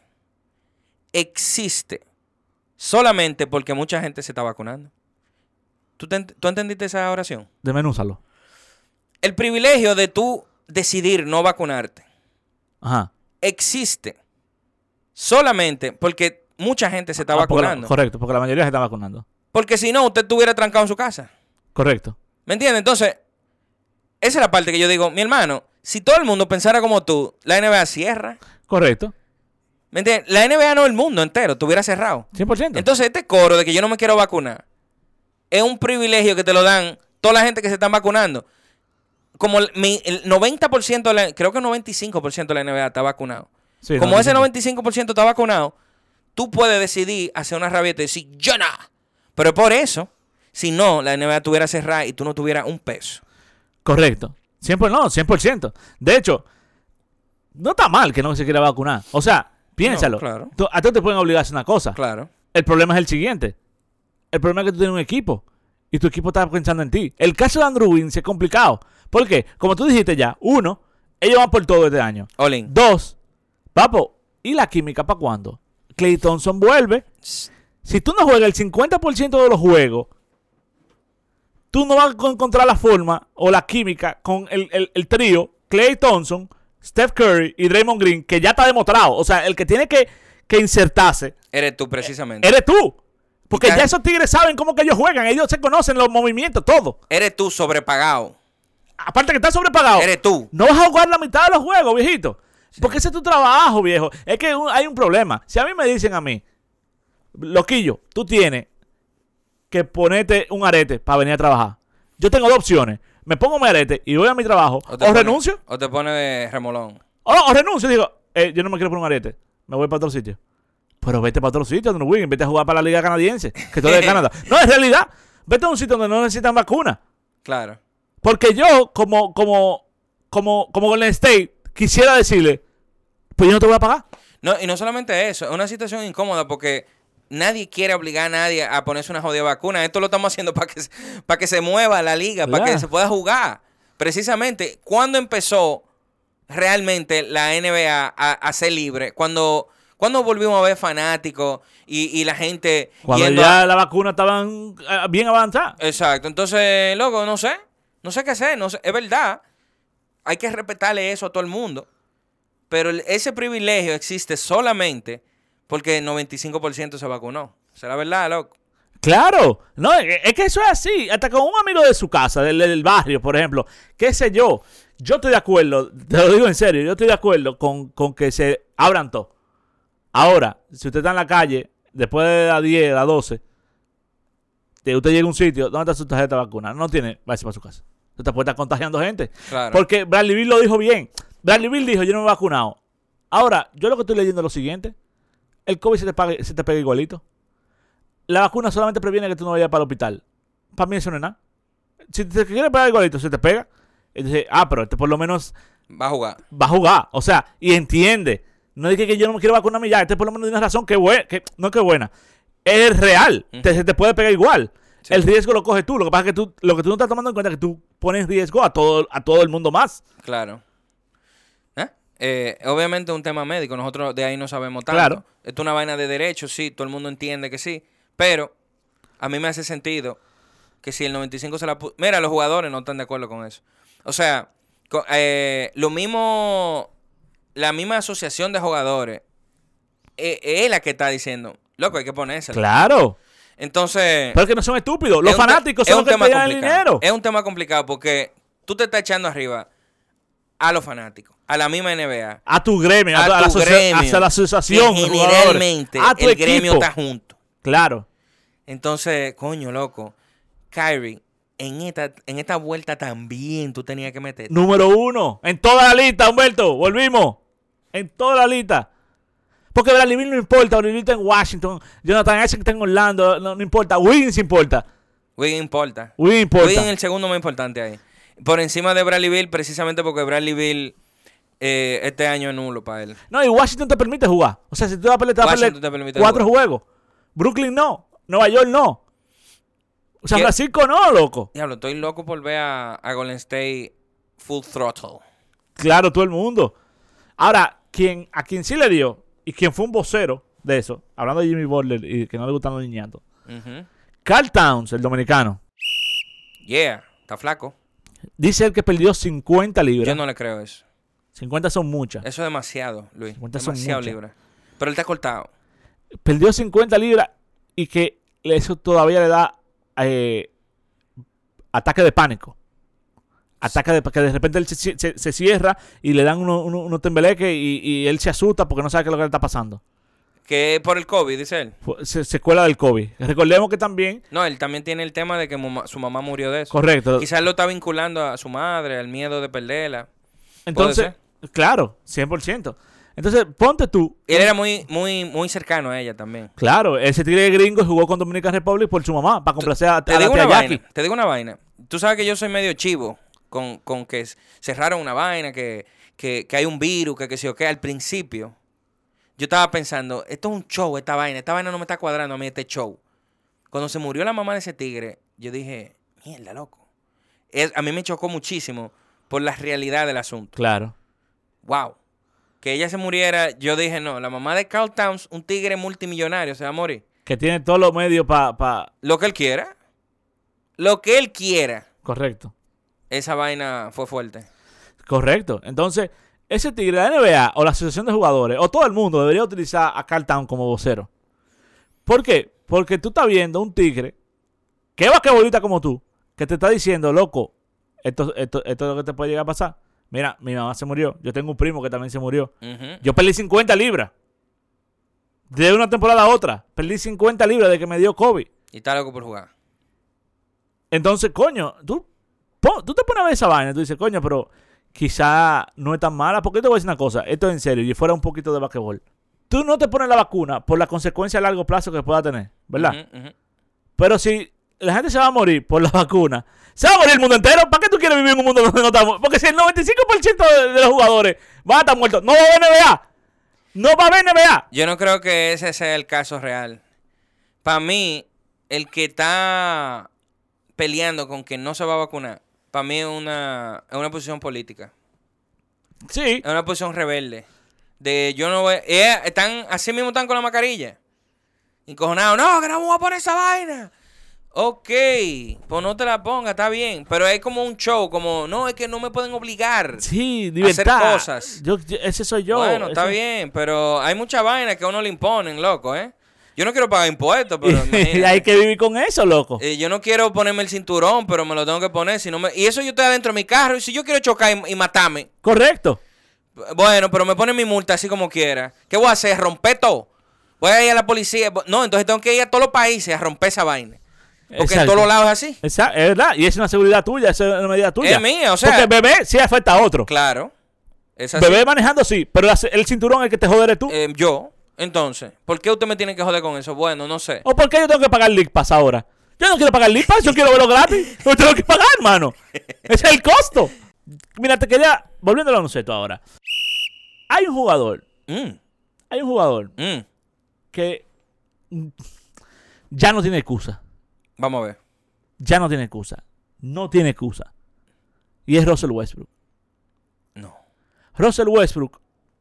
existe solamente porque mucha gente se está vacunando. ¿Tú, te, ¿tú entendiste esa oración? Desmenúzalo. El privilegio de tú decidir no vacunarte Ajá. existe solamente porque mucha gente se está ah, vacunando. La, correcto, porque la mayoría se está vacunando. Porque si no, usted estuviera trancado en su casa. Correcto. ¿Me entiendes? Entonces, esa es la parte que yo digo, mi hermano, si todo el mundo pensara como tú, la N B A cierra. Correcto. ¿Me entiendes? La N B A no el mundo entero, estuviera cerrado. cien por ciento. Entonces, este coro de que yo no me quiero vacunar es un privilegio que te lo dan toda la gente que se están vacunando. Como el, mi, el noventa por ciento, de la, creo que el noventa y cinco por ciento de la N B A está vacunado. Sí, como no, ese no, noventa y cinco por ciento está vacunado, tú puedes decidir hacer una rabieta y decir, yo no. Pero por eso, si no, la N B A tuviera cerrada y tú no tuvieras un peso. Correcto. cien por ciento, no, cien por ciento. De hecho, no está mal que no se quiera vacunar. O sea, piénsalo. No, claro. Tú, a ti te pueden obligar a hacer una cosa. Claro. El problema es el siguiente. El problema es que tú tienes un equipo y tu equipo está pensando en ti. El caso de Andrew Wiggins es complicado. ¿Por qué? Como tú dijiste ya, uno, ellos van por todo este año. Olin. Dos, papo, ¿y la química para cuándo? Klay Thompson vuelve. Si tú no juegas el cincuenta por ciento de los juegos, tú no vas a encontrar la forma o la química con el, el, el trío Klay Thompson, Steph Curry y Draymond Green, que ya está demostrado. O sea, el que tiene que, que insertarse Eres tú, precisamente. eres tú. Porque ya ya esos tigres saben cómo que ellos juegan. Ellos se conocen los movimientos, todo. Eres tú sobrepagado. Aparte que está sobrepagado. Eres tú. No vas a jugar la mitad de los juegos, viejito. Sí. Porque ese es tu trabajo, viejo. Es que un, hay un problema. Si a mí me dicen a mí, loquillo, tú tienes que ponerte un arete para venir a trabajar. Yo tengo dos opciones. Me pongo mi arete y voy a mi trabajo. O, o pone, renuncio. O te pone de remolón. O, o renuncio y digo, eh, yo no me quiero poner un arete. Me voy para otro sitio. Pero vete para otro sitio, Andrew Wiggins. Vete a jugar para la Liga Canadiense, que tú eres de Canadá. No, en realidad, vete a un sitio donde no necesitan vacuna. Claro. Porque yo, como, como, como, como Golden State, quisiera decirle, pues yo no te voy a pagar. No, y no solamente eso, es una situación incómoda porque nadie quiere obligar a nadie a ponerse una jodida vacuna. Esto lo estamos haciendo para que, para que se mueva la liga, ¿verdad? Para que se pueda jugar. Precisamente, ¿cuándo empezó realmente la N B A a, a ser libre? Cuando... ¿Cuándo volvimos a ver fanáticos y, y la gente... Cuando ya a... la vacuna estaban bien avanzada. Exacto. Entonces, loco, no sé. No sé qué hacer. No sé. Es verdad. Hay que respetarle eso a todo el mundo. Pero el, ese privilegio existe solamente porque el noventa y cinco por ciento se vacunó. ¿Será verdad, loco? Claro. No, es que eso es así. Hasta con un amigo de su casa, del, del barrio, por ejemplo. Qué sé yo. Yo estoy de acuerdo. Te lo digo en serio. Yo estoy de acuerdo con, con que se abran todo. Ahora, si usted está en la calle, después de las diez, las doce, usted llega a un sitio, ¿dónde está su tarjeta de vacuna? No tiene, váyase para su casa. Usted puede estar contagiando gente. Claro. Porque Bradley Beal lo dijo bien. Bradley Beal dijo, yo no me he vacunado. Ahora, yo lo que estoy leyendo es lo siguiente. El COVID se te, pague, se te pega igualito. La vacuna solamente previene que tú no vayas para el hospital. Para mí eso no es nada. Si te quieres pegar igualito, se te pega. Entonces, ah, pero este por lo menos... Va a jugar. Va a jugar. O sea, y entiende... No dije que yo no me quiero vacunar a mí ya. Este por lo menos tiene razón. Que buena. Que, no que buena. es real. Ujú. Te, se te puede pegar igual. Sí. El riesgo lo coges tú. Lo que pasa es que tú, lo que tú no estás tomando en cuenta es que tú pones en riesgo a todo, a todo el mundo más. Claro. ¿Eh? Eh, obviamente es un tema médico. Nosotros de ahí no sabemos tanto. Claro. Esto es una vaina de derecho, sí. Todo el mundo entiende que sí. Pero a mí me hace sentido que si el noventa y cinco se la puso... Mira, los jugadores no están de acuerdo con eso. O sea, co- eh, lo mismo... La misma asociación de jugadores eh, es la que está diciendo, loco, hay que ponérsela. Claro. Entonces... Pero es que no son estúpidos. Los es un te- fanáticos es son un los que tema te dan el complicado. dinero. Es un tema complicado porque tú te estás echando arriba a los fanáticos, a la misma N B A, A tu gremio, a, a tu- a la, tu asocia- gremio, a la asociación. que de jugadores, generalmente a tu el gremio equipo. está junto. Claro. Entonces, coño, loco, Kyrie, en esta, en esta vuelta también tú tenías que meter. Número uno. En toda la lista, Humberto. Volvimos. En toda la lista. Porque Bradley Beal no importa. Bradley Beal está en Washington. Jonathan Isaac está en Orlando. No, no importa. Wiggins importa. Wiggins importa. Wiggins importa. Wiggins es el segundo más importante ahí. Por encima de Bradley Beal, precisamente porque Bradley Beal eh, este año es nulo para él. No, y Washington te permite jugar. O sea, si tú vas a pelear, te vas a Washington pelear te permite cuatro jugar. juegos. Brooklyn no. Nueva York no. San ¿Qué? Francisco no, loco. Diablo, estoy loco por ver a, a Golden State full throttle. Claro, todo el mundo. Ahora, quien, a quien sí le dio, y quien fue un vocero de eso, hablando de Jimmy Butler y que no le gustan los niñatos, Ujú. Karl Towns, el dominicano, Yeah, está flaco. dice él que perdió cincuenta libras. Yo no le creo eso. cincuenta son muchas. Eso es demasiado, Luis. cincuenta son Demasiado muchas. libras. Pero él está cortado. Perdió cincuenta libras y que eso todavía le da eh, ataque de pánico. Ataque de que de repente él se, se- se cierra y le dan unos uno, uno tembeleques y, y él se asusta porque no sabe qué es lo que le está pasando. Que por el COVID, dice él. Fue- Se, secuela del COVID. Recordemos que también, No, él también tiene el tema de que mama- su mamá murió de eso. correcto. Quizás lo está vinculando a su madre, al miedo de perderla. Entonces, claro, cien por ciento. Entonces, ponte tú. Él era muy, muy, muy cercano a ella también. Claro, ese tigre gringo jugó con Dominican Republic por su mamá, para complacer a, a Te la digo tía una Jackie. vaina. Te digo una vaina. Tú sabes que yo soy medio chivo con, con que s- cerraron una vaina, que, que, que hay un virus, que que sé yo qué. Al principio, yo estaba pensando, esto es un show, esta vaina. Esta vaina no me está cuadrando a mí, este show. Cuando se murió la mamá de ese tigre, yo dije, mierda, loco. Es- a mí me chocó muchísimo por la realidad del asunto. Claro. Wow. Que ella se muriera, yo dije, no, la mamá de Karl Towns, un tigre multimillonario, se va a morir. Que tiene todos los medios para... Pa... Lo que él quiera. Lo que él quiera. Correcto. Esa vaina fue fuerte. Correcto. Entonces, ese tigre, la N B A o la Asociación de Jugadores o todo el mundo debería utilizar a Karl Towns como vocero. ¿Por qué? Porque tú estás viendo un tigre que va que bolita como tú, que te está diciendo, loco, esto, esto, esto es lo que te puede llegar a pasar. Mira, mi mamá se murió. Yo tengo un primo que también se murió. Ujú. Yo perdí cincuenta libras. De una temporada a otra. Perdí cincuenta libras de que me dio COVID. Y está loco por jugar. Entonces, coño, tú, pon- tú te pones a ver esa vaina y tú dices, coño, pero quizá no es tan mala. Porque te voy a decir una cosa, esto es en serio, y fuera un poquito de basquetbol. Tú no te pones la vacuna por la consecuencia a largo plazo que pueda tener, ¿verdad? Ujú, ujú. Pero si la gente se va a morir por la vacuna, se va a morir el mundo entero. ¿Para qué tú quieres vivir en un mundo donde no estamos? Porque si el noventa y cinco por ciento de, de los jugadores van a estar muertos, no va a haber N B A. No va a haber N B A. Yo no creo que ese sea el caso real. Para mí, el que está peleando con que no se va a vacunar, para mí es una, es una posición política. Sí. Es una posición rebelde. De yo no voy. eh, están, así mismo están con la mascarilla. Encojonados. No, que no vamos a poner esa vaina. Ok, pues no te la pongas, está bien. Pero es como un show, como, no, es que no me pueden obligar. Sí, libertad. Hacer cosas. Yo, yo- ese soy yo. Bueno, está ese- bien, pero hay mucha vaina que a uno le imponen, loco, ¿eh? Yo no quiero pagar impuestos, pero Y imagínate. hay que vivir con eso, loco. Eh, yo no quiero ponerme el cinturón, pero me lo tengo que poner. Si no me... Y eso yo estoy adentro de mi carro. Y si yo quiero chocar y, y matarme, Correcto. bueno, pero me ponen mi multa así como quiera. ¿Qué voy a hacer? ¿Romper todo? Voy a ir a la policía. No, entonces tengo que ir a todos los países a romper esa vaina. Porque en Exacto. todos los lados es así. Esa- es verdad. Y es una seguridad tuya, es una medida tuya. Es mía, o sea- Porque bebé sí afecta a otro. Claro. Es así. Bebé manejando sí, pero la- el cinturón el que te jode eres tú. Eh, yo, entonces, ¿por qué usted me tiene que joder con eso? Bueno, no sé. ¿O por qué yo tengo que pagar League Pass ahora? Yo no quiero pagar League Pass, yo quiero verlo gratis. Yo tengo que pagar, hermano. Ese es el costo. Mira, te quería... Volviendo al baloncesto ahora. Hay un jugador, Mm, hay un jugador mm. que... ya no tiene excusa. Vamos a ver. Ya no tiene excusa. No tiene excusa. Y es Russell Westbrook. No. Russell Westbrook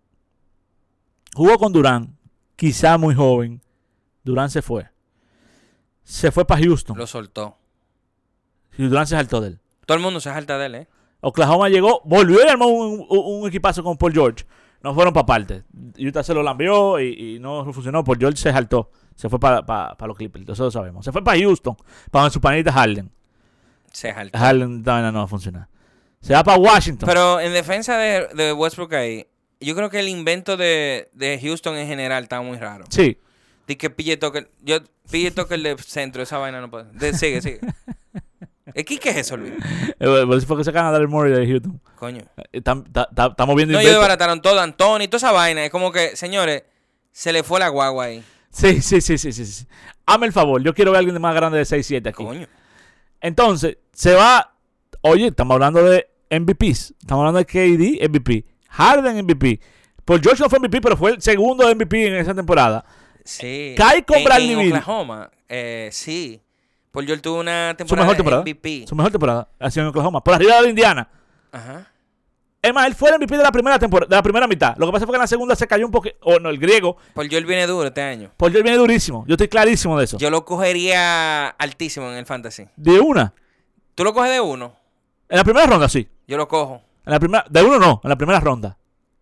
jugó con Durant, quizá muy joven. Durant se fue. Se fue para Houston. Lo soltó. Y Durant se saltó de él. Todo el mundo se salta de él, ¿eh? Oklahoma llegó, volvió y armó un, un, un equipazo con Paul George. No fueron para parte. Utah se lo lambió y, y no funcionó. Paul George se saltó. Se fue para pa, pa los Clippers. Eso lo sabemos. Se fue para Houston. Para su panita Harden. Se saltó. Harden no, no va a funcionar. Se va para Washington. Pero en defensa de, de Westbrook ahí, yo creo que el invento de, de Houston en general está muy raro. Sí. De que pille toque. Yo pille toque el de centro. Esa vaina no puede. De, sigue, sigue. ¿Qué, ¿Qué es eso, Luis? Por eso fue que sacan a Daryl Morey de Houston. Coño. Estamos viendo... No, ellos desbarataron todo, Anthony, toda esa vaina. Es como que, señores, se le fue la guagua ahí. Sí, sí, sí, sí, sí, sí. Hazme el favor. Yo quiero ver a alguien de más grande de seis siete aquí. Coño. Entonces, se va... Oye, estamos hablando de M V Ps. Estamos hablando de K D, M V P. Harden, M V P. Paul George no fue M V P, pero fue el segundo M V P en esa temporada. Sí. Cae con en, Bradley Beal. En Oklahoma, eh, sí. Paul George tuvo una temporada, Su mejor temporada. M V P. Su mejor temporada ha sido en Oklahoma. Por arriba de la Indiana. Ajá. Es más, él fue el M V P de la primera temporada, de la primera mitad. Lo que pasa fue que en la segunda se cayó un poco. O no, el griego. Paul George viene duro este año. Paul George viene durísimo. Yo estoy clarísimo de eso. Yo lo cogería altísimo en el fantasy. De una. ¿Tú lo coges de uno? En la primera ronda, sí. Yo lo cojo. En la primera, de uno no, en la primera ronda.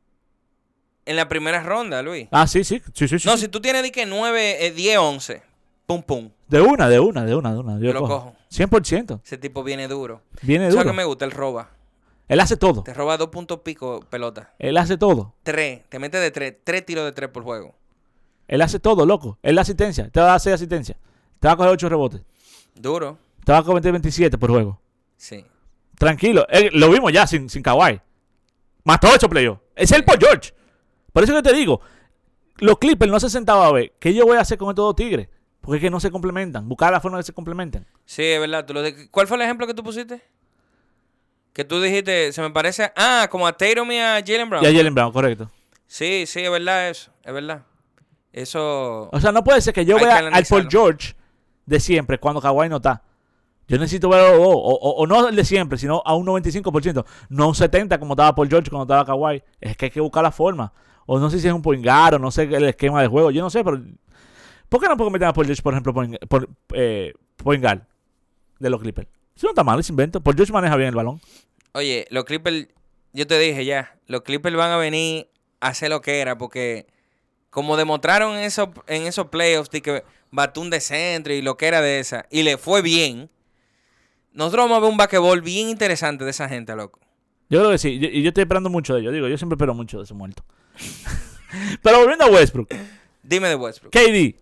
En la primera ronda, Luis. Ah, sí, sí, sí, sí. sí no, sí. si tú tienes de que nueve, eh, diez, once. Pum, pum. De una, de una, de una, de una. Yo, Yo lo cojo. cojo. cien por ciento. Ese tipo viene duro. Viene ¿Sabes duro. lo que me gusta? Él roba. Él hace todo. Te roba dos puntos pico pelota. Él hace todo. Tres. Te mete de tres. Tres tiros de tres por juego. Él hace todo, loco. Él da asistencia. Te va a dar seis asistencias. Te va a coger ocho rebotes. Duro. Te va a cometer veintisiete por juego. Sí. Tranquilo. Él, lo vimos ya sin, sin Kawhi. Mató ocho playoffs. Es el Paul George. Por eso que te digo, los Clippers no se sentaban a ver qué yo voy a hacer con estos dos tigres. Porque es que no se complementan. Buscar la forma de que se complementen. Sí, es verdad. Tú lo de... ¿Cuál fue el ejemplo que tú pusiste? Que tú dijiste, se me parece... a- Ah, como a Tatum y a Jaylen Brown. Y a Jaylen Brown, correcto. Sí, sí, es verdad eso. Es verdad. Eso... O sea, no puede ser que yo Hay vea que al analizarlo. Paul George de siempre cuando Kawhi no está. Yo necesito ver a los dos. O, o, o no el de siempre, sino a un noventa y cinco por ciento. No un setenta por ciento como estaba Paul George cuando estaba Kawhi. Es que hay que buscar la forma. O no sé si es un point guard, o no sé el esquema de juego. Yo no sé, pero... ¿Por qué no puedo meter a Paul George, por ejemplo, point, por, eh, point guard de los Clippers? Eso no está mal, es invento. Paul George maneja bien el balón. Oye, los Clippers... Yo te dije ya. Los Clippers van a venir a hacer lo que era. Porque como demostraron en esos, en esos playoffs de que Batum de centro y lo que era de esa. Y le fue bien. Nosotros vamos a ver un basquetbol bien interesante de esa gente, loco. Yo creo que sí. Y yo, yo estoy esperando mucho de ellos. Digo, yo siempre espero mucho de ese muerto. Pero volviendo a Westbrook. Dime de Westbrook. K D.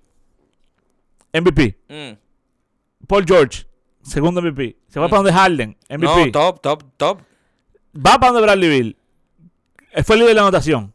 M V P. Mm. Paul George. Segundo M V P. Se va Mm. para donde Harden. M V P. No, top, top, top. Va para donde Bradley Beal. Eh, Fue el líder de la anotación.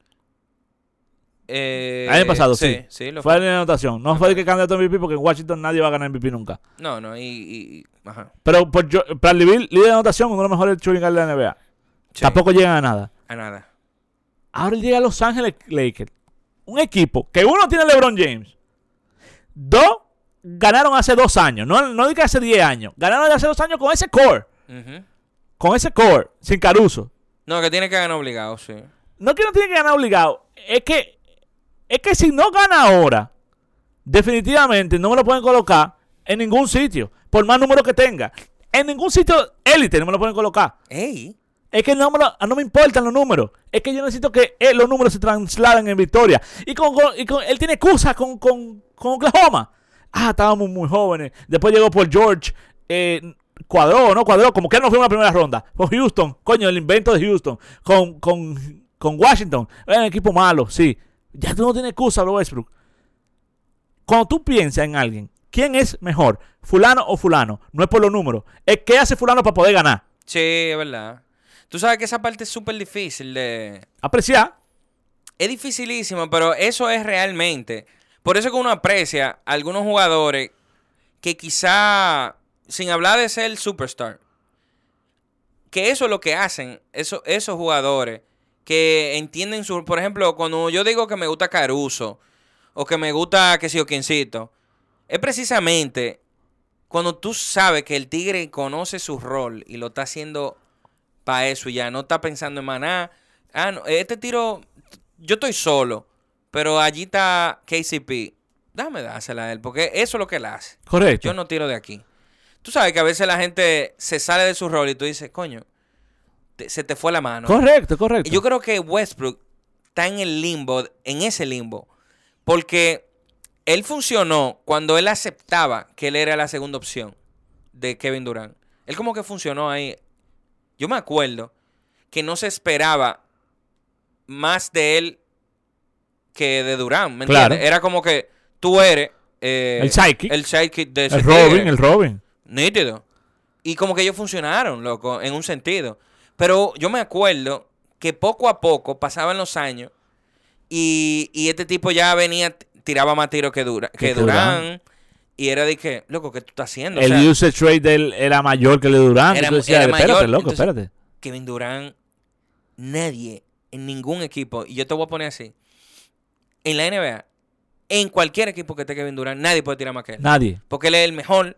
Eh, El año pasado, sí. Sí, sí, lo Fue fue. el líder de la anotación. No fue el que candidato a M V P porque en Washington nadie va a ganar M V P nunca. No, no, y... y- y- ajá. Pero por Jo- Bradley Beal, líder de anotación, uno de los mejores shooting guards de la N B A. Sí, Tampoco llegan a nada. a nada. Ahora él llega a Los Ángeles Lakers. Un equipo que uno tiene LeBron James. Dos ganaron hace dos años. No, no digo que hace diez años. Ganaron hace dos años con ese core. Ujú. Con ese core. Sin Caruso. No, que tiene que ganar obligado, sí. No que no tiene que ganar obligado. Es que, es que si no gana ahora, definitivamente no me lo pueden colocar en ningún sitio. Por más números que tenga. En ningún sitio élite no me lo pueden colocar. ¡Ey! Es que no me, lo- no me importan los números. Es que yo necesito que eh, los números se trasladen en victoria. Y, con, con- y con- él tiene excusas con, con, con Oklahoma. Ah, estábamos muy jóvenes. Después llegó Paul George. Eh, cuadró, ¿no? Cuadró. Como que no fue una primera ronda. Con Houston. Coño, el invento de Houston. Con, con, con Washington. Es un equipo malo, sí. Ya tú no tienes excusa, bro, Westbrook. Cuando tú piensas en alguien, ¿quién es mejor? ¿Fulano o fulano? No es por los números. Es qué hace fulano para poder ganar. Sí, es verdad. Tú sabes que esa parte es súper difícil de... Apreciar. Es dificilísimo, pero eso es realmente... Por eso que uno aprecia a algunos jugadores que quizá, sin hablar de ser superstar, que eso es lo que hacen eso, esos jugadores que entienden su... Por ejemplo, cuando yo digo que me gusta Caruso o que me gusta que si o quiencito, es precisamente cuando tú sabes que el tigre conoce su rol y lo está haciendo para eso ya. No está pensando en maná. Ah, no, este tiro, yo estoy solo, pero allí está K C P. Dame dársela a él, porque eso es lo que él hace. Correcto. Yo no tiro de aquí. Tú sabes que a veces la gente se sale de su rol y tú dices, coño, te, se te fue la mano. Correcto, correcto. Y yo creo que Westbrook está en el limbo, en ese limbo, porque él funcionó cuando él aceptaba que él era la segunda opción de Kevin Durant. Él como que funcionó ahí. Yo me acuerdo que no se esperaba más de él que de Durant, ¿me Claro. entiendes? Era como que tú eres eh, el sidekick. el sidekick de ese El Robin, tigre. el Robin. Nítido. Y como que ellos funcionaron, loco, en un sentido. Pero yo me acuerdo que poco a poco pasaban los años y, y este tipo ya venía, tiraba más tiros que, Dura, que Durant. Durant. Y era de que, loco, ¿qué tú estás haciendo? El o sea, usage rate de él era mayor que el de Durant. Era, decías, era espérate, mayor. loco, Entonces, espérate. Kevin Durant, nadie, en ningún equipo, y yo te voy a poner así, en la N B A, en cualquier equipo que esté Kevin Durant, nadie puede tirar más que él. Nadie. Porque él es el mejor.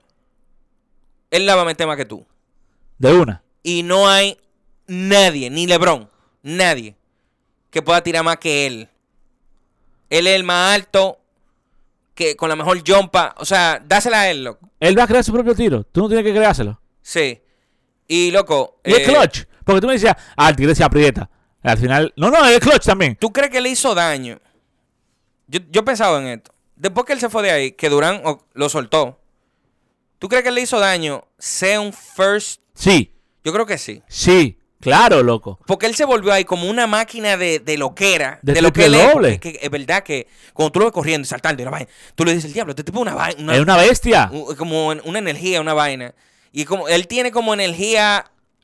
Él la va a meter más que tú. De una. Y no hay nadie, ni LeBron, nadie, que pueda tirar más que él. Él es el más alto, que con la mejor jumpa. O sea, dásela a él, loco. Él va a crear su propio tiro. Tú no tienes que creárselo. Sí. Y, loco... Y eh, es clutch. Porque tú me decías, ah, el tigre se aprieta. Al final... No, no, es clutch también. ¿Tú crees que le hizo daño? Yo, yo he pensado en esto. Después que él se fue de ahí, que Durant oh, lo soltó. ¿Tú crees que le hizo daño ser un first? Sí. Yo creo que sí. Sí. Claro, loco. Porque él se volvió ahí como una máquina de, de loquera. De, de lo que él triple es. doble. porque Es, que es verdad que cuando tú lo ves corriendo y saltando y una vaina, tú le dices, el diablo, este tipo es una vaina. Es una bestia. un- Como en- una energía, una vaina. Y como él tiene como energía...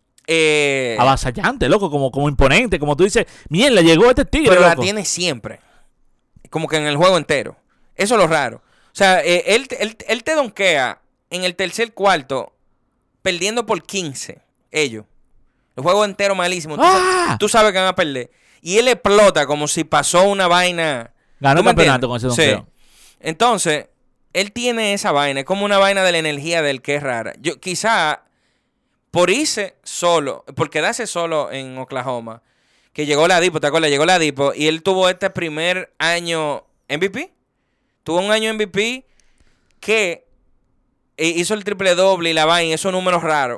Eh, Avasallante, loco. Como, como imponente. Como tú dices, mierda, llegó este tigre, pero la loco. tiene siempre. Como que en el juego entero. Eso es lo raro. O sea, eh, él, él, él te donkea en el tercer cuarto perdiendo por quince. Ellos. El juego entero malísimo. Tú, ¡Ah! sabes, tú sabes que van a perder. Y él explota como si pasó una vaina. Ganó ¿Tú el me campeonato con ese entiendes? donkeo. Sí. Entonces, él tiene esa vaina. Es como una vaina de la energía del que es rara. Yo, quizá por irse solo, por quedarse solo en Oklahoma, que llegó la Dipo, ¿te acuerdas? Llegó la Dipo y él tuvo este primer año M V P. Tuvo un año M V P que hizo el triple doble y la vaina, esos números raros.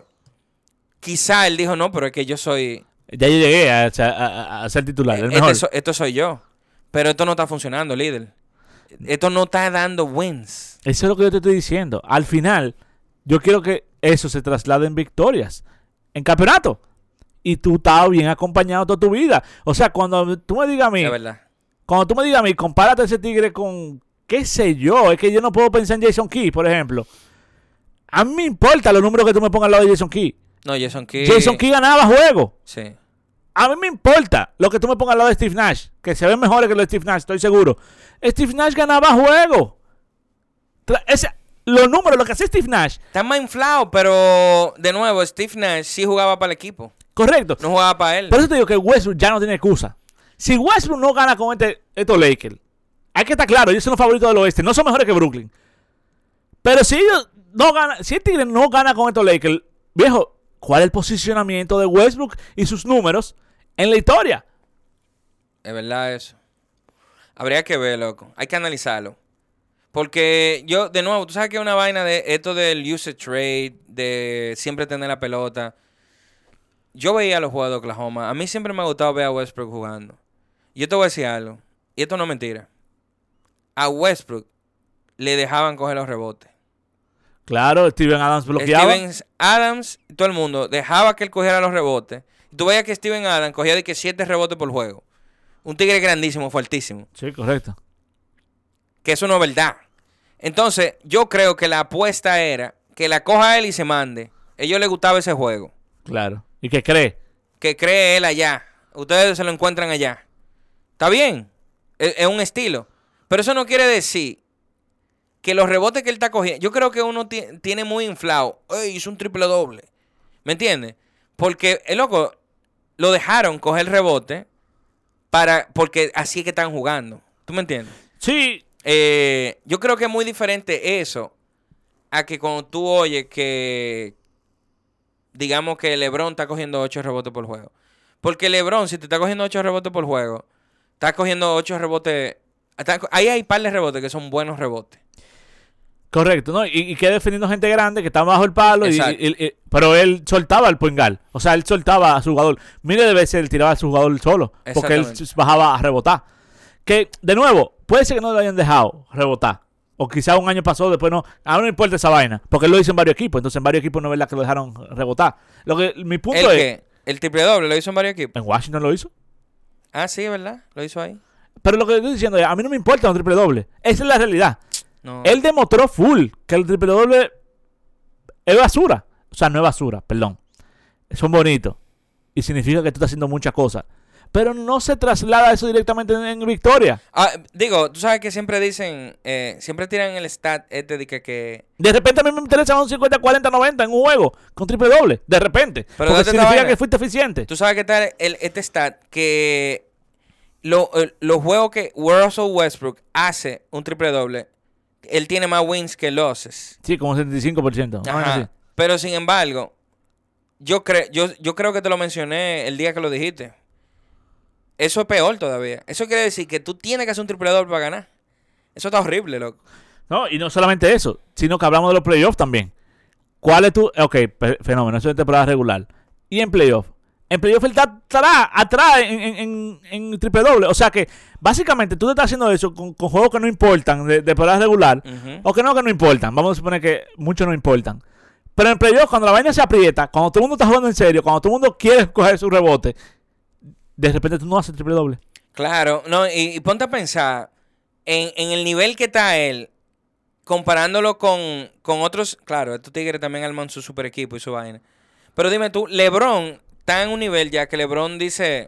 Quizá él dijo, no, pero es que yo soy... Ya yo llegué a, a, a, a ser titular. El este mejor. so- esto soy yo. Pero esto no está funcionando, líder. Esto no está dando wins. Eso es lo que yo te estoy diciendo. Al final, yo quiero que eso se traslade en victorias. En campeonato. Y tú estás bien acompañado toda tu vida. O sea, cuando tú me digas a mí... Es verdad. Cuando tú me digas a mí, compárate ese tigre con... ¿Qué sé yo? Es que yo no puedo pensar en Jason Key, por ejemplo. A mí me importa los números que tú me pongas al lado de Jason Key. No, Jason Key... Jason Key ganaba juegos. Sí. A mí me importa lo que tú me pongas al lado de Steve Nash. Que se ven mejores que los de Steve Nash, estoy seguro. Steve Nash ganaba juegos. Tra- ese- los números, lo que hacía Steve Nash. Está más inflado, pero... De nuevo, Steve Nash sí jugaba para el equipo. Correcto. No jugaba para él. Por eso te digo que Westbrook ya no tiene excusa. Si Westbrook no gana con este, estos Lakers, hay que estar claro, ellos son los favoritos del oeste. No son mejores que Brooklyn. Pero si ellos no ganan, si el Tigre no gana con estos Lakers, viejo, ¿cuál es el posicionamiento de Westbrook y sus números en la historia? Es verdad eso. Habría que ver, loco. Hay que analizarlo. Porque yo, de nuevo, tú sabes que es una vaina de esto del usage trade, de siempre tener la pelota. Yo veía los juegos de Oklahoma. A mí siempre me ha gustado ver a Westbrook jugando. Y yo te voy a decir algo. Y esto no es mentira. A Westbrook le dejaban coger los rebotes. Claro, Steven Adams bloqueaba. Steven Adams y todo el mundo dejaba que él cogiera los rebotes. Y tú veías que Steven Adams cogía de que siete rebotes por juego. Un tigre grandísimo, fuertísimo. Sí, correcto. Que eso no es verdad. Entonces, yo creo que la apuesta era que la coja él y se mande. A ellos les gustaba ese juego. Claro. ¿Y qué cree? Que cree él allá. Ustedes se lo encuentran allá. Está bien. Es, es un estilo. Pero eso no quiere decir que los rebotes que él está cogiendo... Yo creo que uno t- tiene muy inflado. ¡Ey, hizo un triple doble! ¿Me entiendes? Porque, el loco, lo dejaron coger rebote para, porque así es que están jugando. ¿Tú me entiendes? Sí. Eh, yo creo que es muy diferente eso a que cuando tú oyes que, digamos que LeBron está cogiendo ocho rebotes por juego. Porque LeBron, si te está cogiendo ocho rebotes por juego, está cogiendo ocho rebotes. Está, ahí hay par de rebotes que son buenos rebotes. Correcto, ¿no? Y, y que defendiendo gente grande que estaba bajo el palo. Y, y, y, pero él soltaba al point guard. O sea, él soltaba a su jugador. Mire de veces él tiraba a su jugador solo. Porque él bajaba a rebotar. Que, de nuevo, puede ser que no lo hayan dejado rebotar. O quizás un año pasó, después no. A mí no me importa esa vaina. Porque él lo hizo en varios equipos. Entonces en varios equipos no es verdad que lo dejaron rebotar. Lo que, mi punto ¿El es... qué? ¿El triple doble lo hizo en varios equipos? En Washington lo hizo. Ah, sí, ¿verdad? Lo hizo ahí. Pero lo que estoy diciendo es, a mí no me importa un triple doble. Esa es la realidad. No. Él demostró full que el triple doble es basura. O sea, no es basura, perdón. Son bonitos. Y significa que tú estás haciendo muchas cosas. Pero no se traslada eso directamente en, en victoria. Ah, digo, tú sabes que siempre dicen, eh, siempre tiran el stat este de que, que... De repente a mí me interesa un cincuenta, cuarenta, noventa en un juego con triple doble. De repente. Pero porque significa que fuiste eficiente. Tú sabes que está el, este stat que lo, el, los juegos que Russell Westbrook hace un triple doble, él tiene más wins que losses. Sí, como setenta y cinco por ciento. Ajá. Sí. Pero sin embargo, yo, cre yo, yo creo que te lo mencioné el día que lo dijiste. Eso es peor todavía. Eso quiere decir que tú tienes que hacer un triple doble para ganar. Eso está horrible, loco. No, y no solamente eso, sino que hablamos de los playoffs también. ¿Cuál es tu...? Ok, fenómeno, eso es temporada regular. ¿Y en playoffs? En playoffs él estará atrás en, en, en, en triple doble. O sea que, básicamente, tú te estás haciendo eso con, con juegos que no importan de, de temporada regular. Uh-huh. O que no, que no importan. Vamos a suponer que muchos no importan. Pero en playoffs, cuando la vaina se aprieta, cuando todo el mundo está jugando en serio, cuando todo el mundo quiere coger su rebote, de repente tú no haces triple doble. Claro, no, y, y ponte a pensar en, en el nivel que está él, comparándolo con, con otros. Claro, estos tigres también arman su super equipo y su vaina. Pero dime tú, LeBron está en un nivel ya que LeBron dice,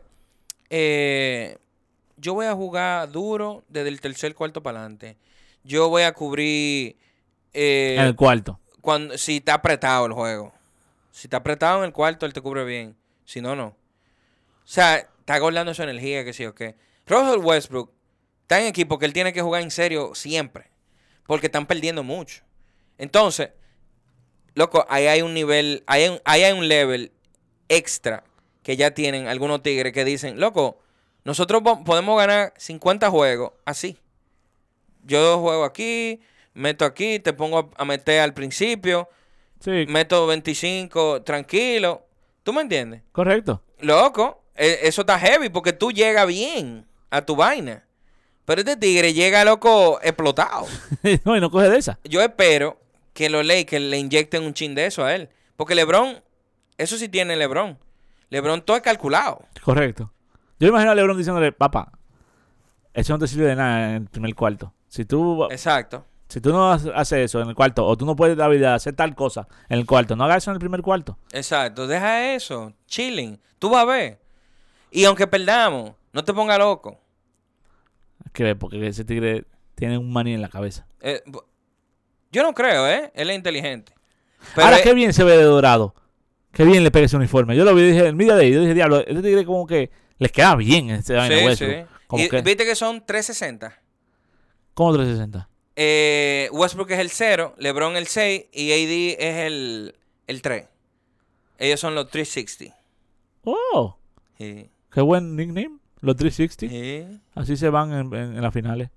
eh, yo voy a jugar duro desde el tercer cuarto para adelante. Yo voy a cubrir... Eh, en el cuarto. Cuando, si está apretado el juego. Si está apretado en el cuarto, él te cubre bien. Si no, no. O sea, está guardando su energía, que sí o qué. Russell Westbrook está en equipo que él tiene que jugar en serio siempre. Porque están perdiendo mucho. Entonces, loco, ahí hay un nivel, ahí hay un, ahí hay un level extra que ya tienen algunos tigres que dicen, loco, nosotros podemos ganar cincuenta juegos así. Yo juego aquí, meto aquí, te pongo a meter al principio, sí. Meto veinticinco, tranquilo. ¿Tú me entiendes? Correcto. Loco, eso está heavy porque tú llegas bien a tu vaina. Pero este tigre llega, loco, explotado. No, y no coge de esa. Yo espero que los Lakers le inyecten un chin de eso a él. Porque LeBron, eso sí tiene LeBron. LeBron todo es calculado. Correcto. Yo imagino a LeBron diciéndole, papá, eso no te sirve de nada en el primer cuarto. Si tú... Exacto. Si tú no haces eso en el cuarto, o tú no puedes la habilidad de hacer tal cosa en el cuarto, no hagas eso en el primer cuarto. Exacto. Deja eso. Chilling. Tú vas a ver. Y aunque perdamos, no te pongas loco. Hay que ver, porque ese tigre tiene un maní en la cabeza. Eh, yo no creo, ¿eh? Él es inteligente. Pero Ahora, es... qué bien se ve de dorado. Qué bien le pega ese uniforme. Yo lo vi y dije, el media day, yo dije, diablo, este tigre como que les queda bien este vaina sí, Westbrook. Sí. Como y que... viste que son trescientos sesenta. ¿Cómo trescientos sesenta? Eh, Westbrook es el cero, LeBron el seis y A D es el, el tres. Ellos son los trescientos sesenta. Oh. Sí. Qué buen nickname. Los trescientos sesenta. Sí. Así se van en, en, en las finales.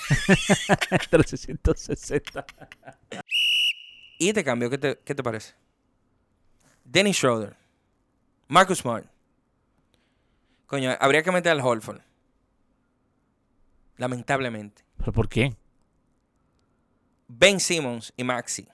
trescientos sesenta. ¿Y este cambio qué te, qué te parece? Dennis Schroeder, Marcus Smart. Coño, habría que meter al Horford. Lamentablemente. ¿Pero por quién? Ben Simmons y Maxey.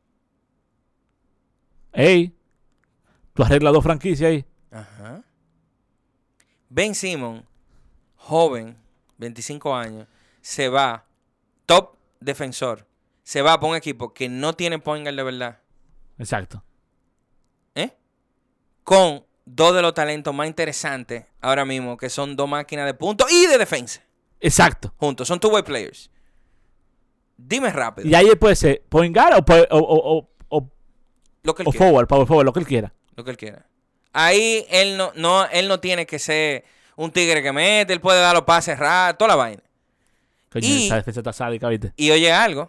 Ey, tú arreglas dos franquicias ahí. Ajá. Ben Simmons, joven, veinticinco años, se va, top defensor, se va para un equipo que no tiene point guard de verdad. Exacto. ¿Eh? Con dos de los talentos más interesantes ahora mismo, que son dos máquinas de puntos y de defensa. Exacto. Juntos, son two-way players. Dime rápido. Y ahí puede ser point guard o, o, o, o, lo que él o quiera. forward, power forward, lo que él quiera. Lo que él quiera. Ahí él no, no, él no tiene que ser un tigre que mete, él puede dar los pases raros, toda la vaina. Coño, Y- esa defensa está sádica, ¿viste? Y oye algo.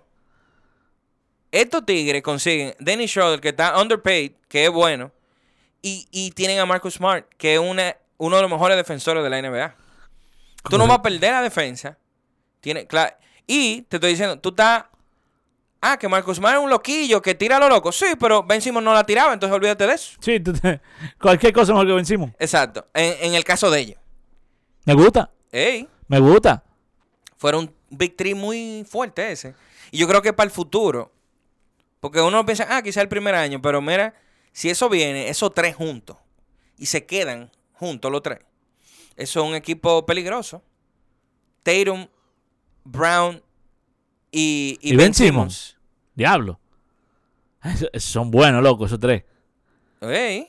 Estos Tigres consiguen Dennis Schroeder, que está underpaid, que es bueno. Y, y tienen a Marcus Smart, que es una, uno de los mejores defensores de la N B A. Tú no vas a perder la defensa. Tiene, claro, y te estoy diciendo, tú estás... Ah, que Marcus Smart es un loquillo que tira a lo loco. Sí, pero Ben Simmons no la tiraba, entonces olvídate de eso. Sí, tú te- cualquier cosa mejor que Ben Simmons. Exacto. En, en el caso de ellos. Me gusta, Ey, me gusta. fueron un Big Three muy fuerte ese. Y yo creo que para el futuro, porque uno piensa, ah, quizá el primer año, pero mira, si eso viene, esos tres juntos, y se quedan juntos los tres, eso es un equipo peligroso. Tatum, Brown y, y ¿Y Ben Ben Simmons. Diablo. Esos- esos son buenos, loco, esos tres. Ey,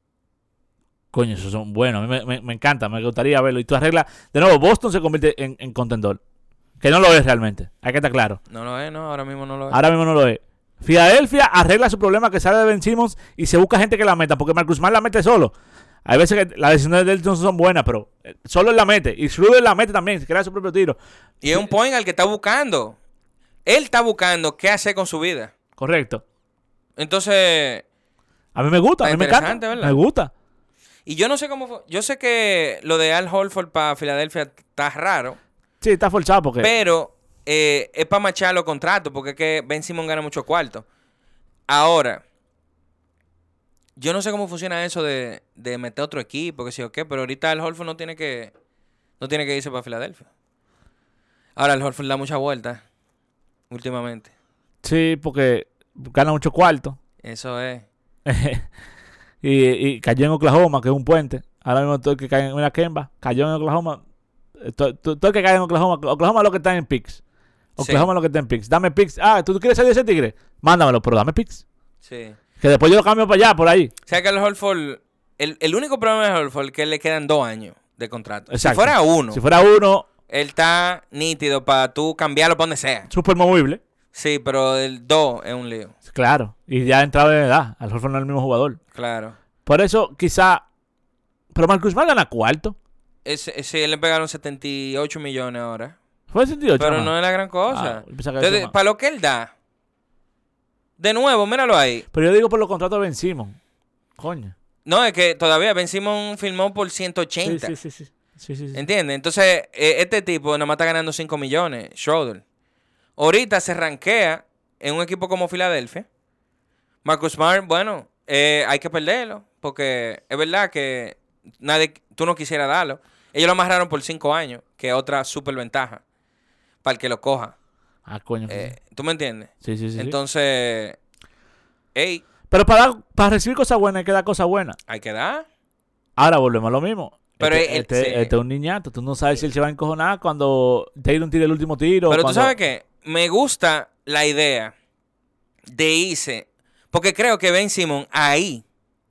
Coño, esos son buenos. A mí me, me- me encanta, me gustaría verlo. Y tú arreglas. De nuevo, Boston se convierte en, en contendor. Que no lo es realmente. Hay que estar claro. no lo es, no, ahora mismo no lo es. Ahora mismo no lo es. Filadelfia arregla su problema que sale de Ben Simmons y se busca gente que la meta. Porque Marcus Smart la mete solo. Hay veces que las decisiones de él no son buenas, pero eh, solo él la mete. Y Schroeder la mete también, se crea su propio tiro. Y es un point al que está buscando. Él está buscando qué hacer con su vida. Correcto. Entonces, A mí me gusta, a Está mí me encanta. interesante, ¿verdad? Me gusta. y yo no sé cómo fue. Yo sé que lo de Al Horford para Filadelfia está raro, Sí, está forzado porque. pero eh, es para machar los contratos, porque es que Ben Simmons gana mucho cuarto. Ahora, yo no sé cómo funciona eso de, de meter otro equipo, que sí o qué, pero ahorita Al Horford no tiene que no tiene que irse para Filadelfia. Ahora Al Horford da muchas vueltas últimamente. Sí, porque gana mucho cuarto. Eso es. y, y cayó en Oklahoma, que es un puente. Ahora mismo todo el que cae en una Kemba, cayó en Oklahoma. eh, Todo, todo- todo el que cae en Oklahoma, Oklahoma es lo que está en picks. Oklahoma Sí. es lo que está en picks. Dame picks. Ah, ¿tú quieres salir de ese tigre? Mándamelo, pero dame picks. Sí. Que después yo lo cambio para allá, por ahí. O sea que Al Horford, el, el único problema de Al Horford es que le quedan dos años de contrato. Exacto. Si fuera uno, Si fuera uno, él está nítido para tú cambiarlo para donde sea. súper movible. Sí, pero el dos es un lío. Claro. Y ya ha entrado en edad. Al Horford no es el mismo jugador. Claro. Por eso, quizá. Pero Marcus Smart gana cuarto. Ese, ese le pegaron setenta y ocho millones ahora. Fue sesenta y ocho. Pero más. no es la gran cosa. Ah, yo pensaba que Entonces, eso más. para lo que él da, de nuevo, míralo ahí. Pero yo digo por los contratos de Ben Simmons. Coño. No, es que todavía Ben Simmons firmó por ciento Sí, ochenta. sí, sí, sí. Sí, sí, sí. ¿Entiendes? Entonces, eh, este tipo nada más está ganando cinco millones, Schroeder. Ahorita se rankea en un equipo como Filadelfia. Marcus Smart, bueno, eh, hay que perderlo. Porque es verdad que nadie, tú no quisieras darlo. Ellos lo amarraron por cinco años, que es otra super ventaja para el que lo coja. Ah, coño. sí, Eh, ¿Tú me entiendes? sí, sí, sí, sí. Entonces, hey, Pero para, dar- para recibir cosas buenas hay que dar cosas buenas. hay que dar. Ahora volvemos a lo mismo. Pero este, él- este, sí. este es un niñato. Tú no sabes si él se va a encojonar cuando Taylor tire el último tiro. Pero tú cuando- sabes que me gusta la idea de irse, porque creo que Ben Simmons ahí,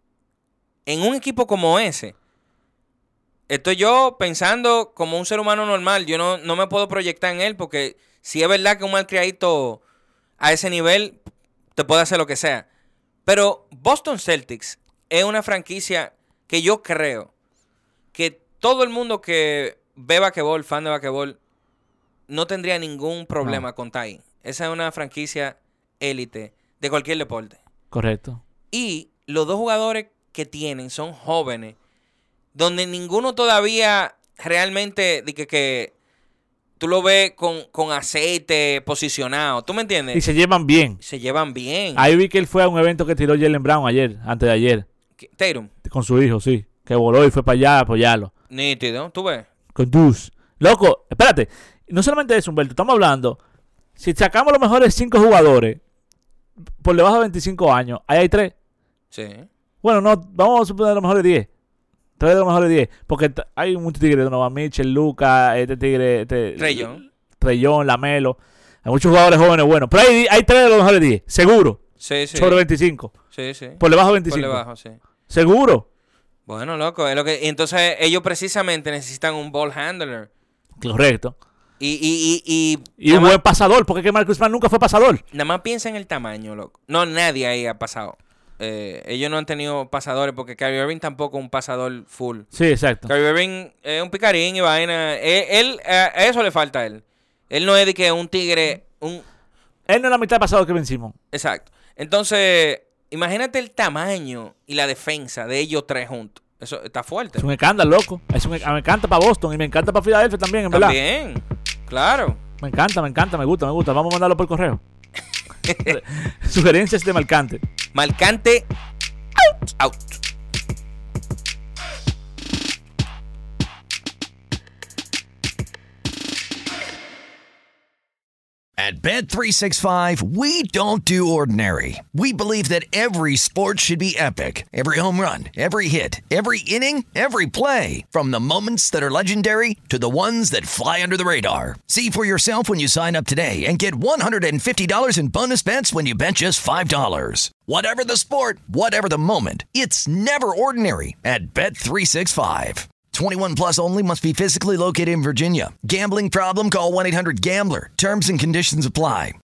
en un equipo como ese, estoy yo pensando como un ser humano normal. Yo no, no me puedo proyectar en él porque si es verdad que un malcriadito a ese nivel te puede hacer lo que sea. Pero Boston Celtics es una franquicia que yo creo que todo el mundo que ve basquetbol, fan de basquetbol, no tendría ningún problema No. con estar ahí. Esa es una franquicia élite de cualquier deporte. Correcto. Y los dos jugadores que tienen son jóvenes, donde ninguno todavía realmente de que, que tú lo ves con, con aceite posicionado. ¿Tú me entiendes? Y se llevan bien. Se llevan bien. Ahí vi que él fue a un evento que tiró Jaylen Brown ayer, antes de ayer. ¿Qué- Tatum, Con su hijo, sí. Que voló y fue para allá a apoyarlo. nítido, tú ves. Con Deuce. Loco, espérate. No solamente eso, Humberto. Estamos hablando. Si sacamos los mejores cinco jugadores por debajo de veinticinco años, ahí hay tres. Sí. Bueno, no, vamos a suponer los mejores diez. Tres de los mejores diez. Porque t- hay muchos tigres. Donovan Mitchell, Luca, este tigre. Este, Trae Young. Trae Young, Lamelo. Hay muchos jugadores jóvenes buenos. Pero hay, hay tres de los mejores diez. Seguro. Sí, sí. Sobre veinticinco. Sí, sí. Por debajo de Por veinticinco. debajo, sí. Seguro. Bueno, loco, es lo que... Entonces, ellos precisamente necesitan un ball handler. Correcto. Y, y, y, y, Y nada, un más, buen pasador. Porque es que Marcus Smart nunca fue pasador. nada más piensa en el tamaño, loco. No, nadie ahí ha pasado. Eh, ellos no han tenido pasadores porque Kyrie Irving tampoco es un pasador full. Sí, exacto. Kyrie Irving es un picarín y vaina. Él, él, a eso le falta a él. Él no es de que un tigre... un Él no es la mitad pasado que Ben Simmons. Exacto. Entonces, imagínate el tamaño y la defensa de ellos tres juntos. Eso está fuerte. Es un escándalo, loco. Es un, me encanta para Boston y me encanta para Filadelfia también, en verdad. También, claro. Me encanta, me encanta, me gusta, me gusta. Vamos a mandarlo por correo. Sugerencias de Marcante. Marcante, out, out. At Bet three sixty-five, we don't do ordinary. We believe that every sport should be epic. Every home run, every hit, every inning, every play. From the moments that are legendary to the ones that fly under the radar. See for yourself when you sign up today and get one hundred fifty dollars in bonus bets when you bet just five dollars. Whatever the sport, whatever the moment, it's never ordinary at Bet three sixty-five. twenty-one plus only. Must be physically located in Virginia. Gambling problem? Call one eight hundred gambler. Terms and conditions apply.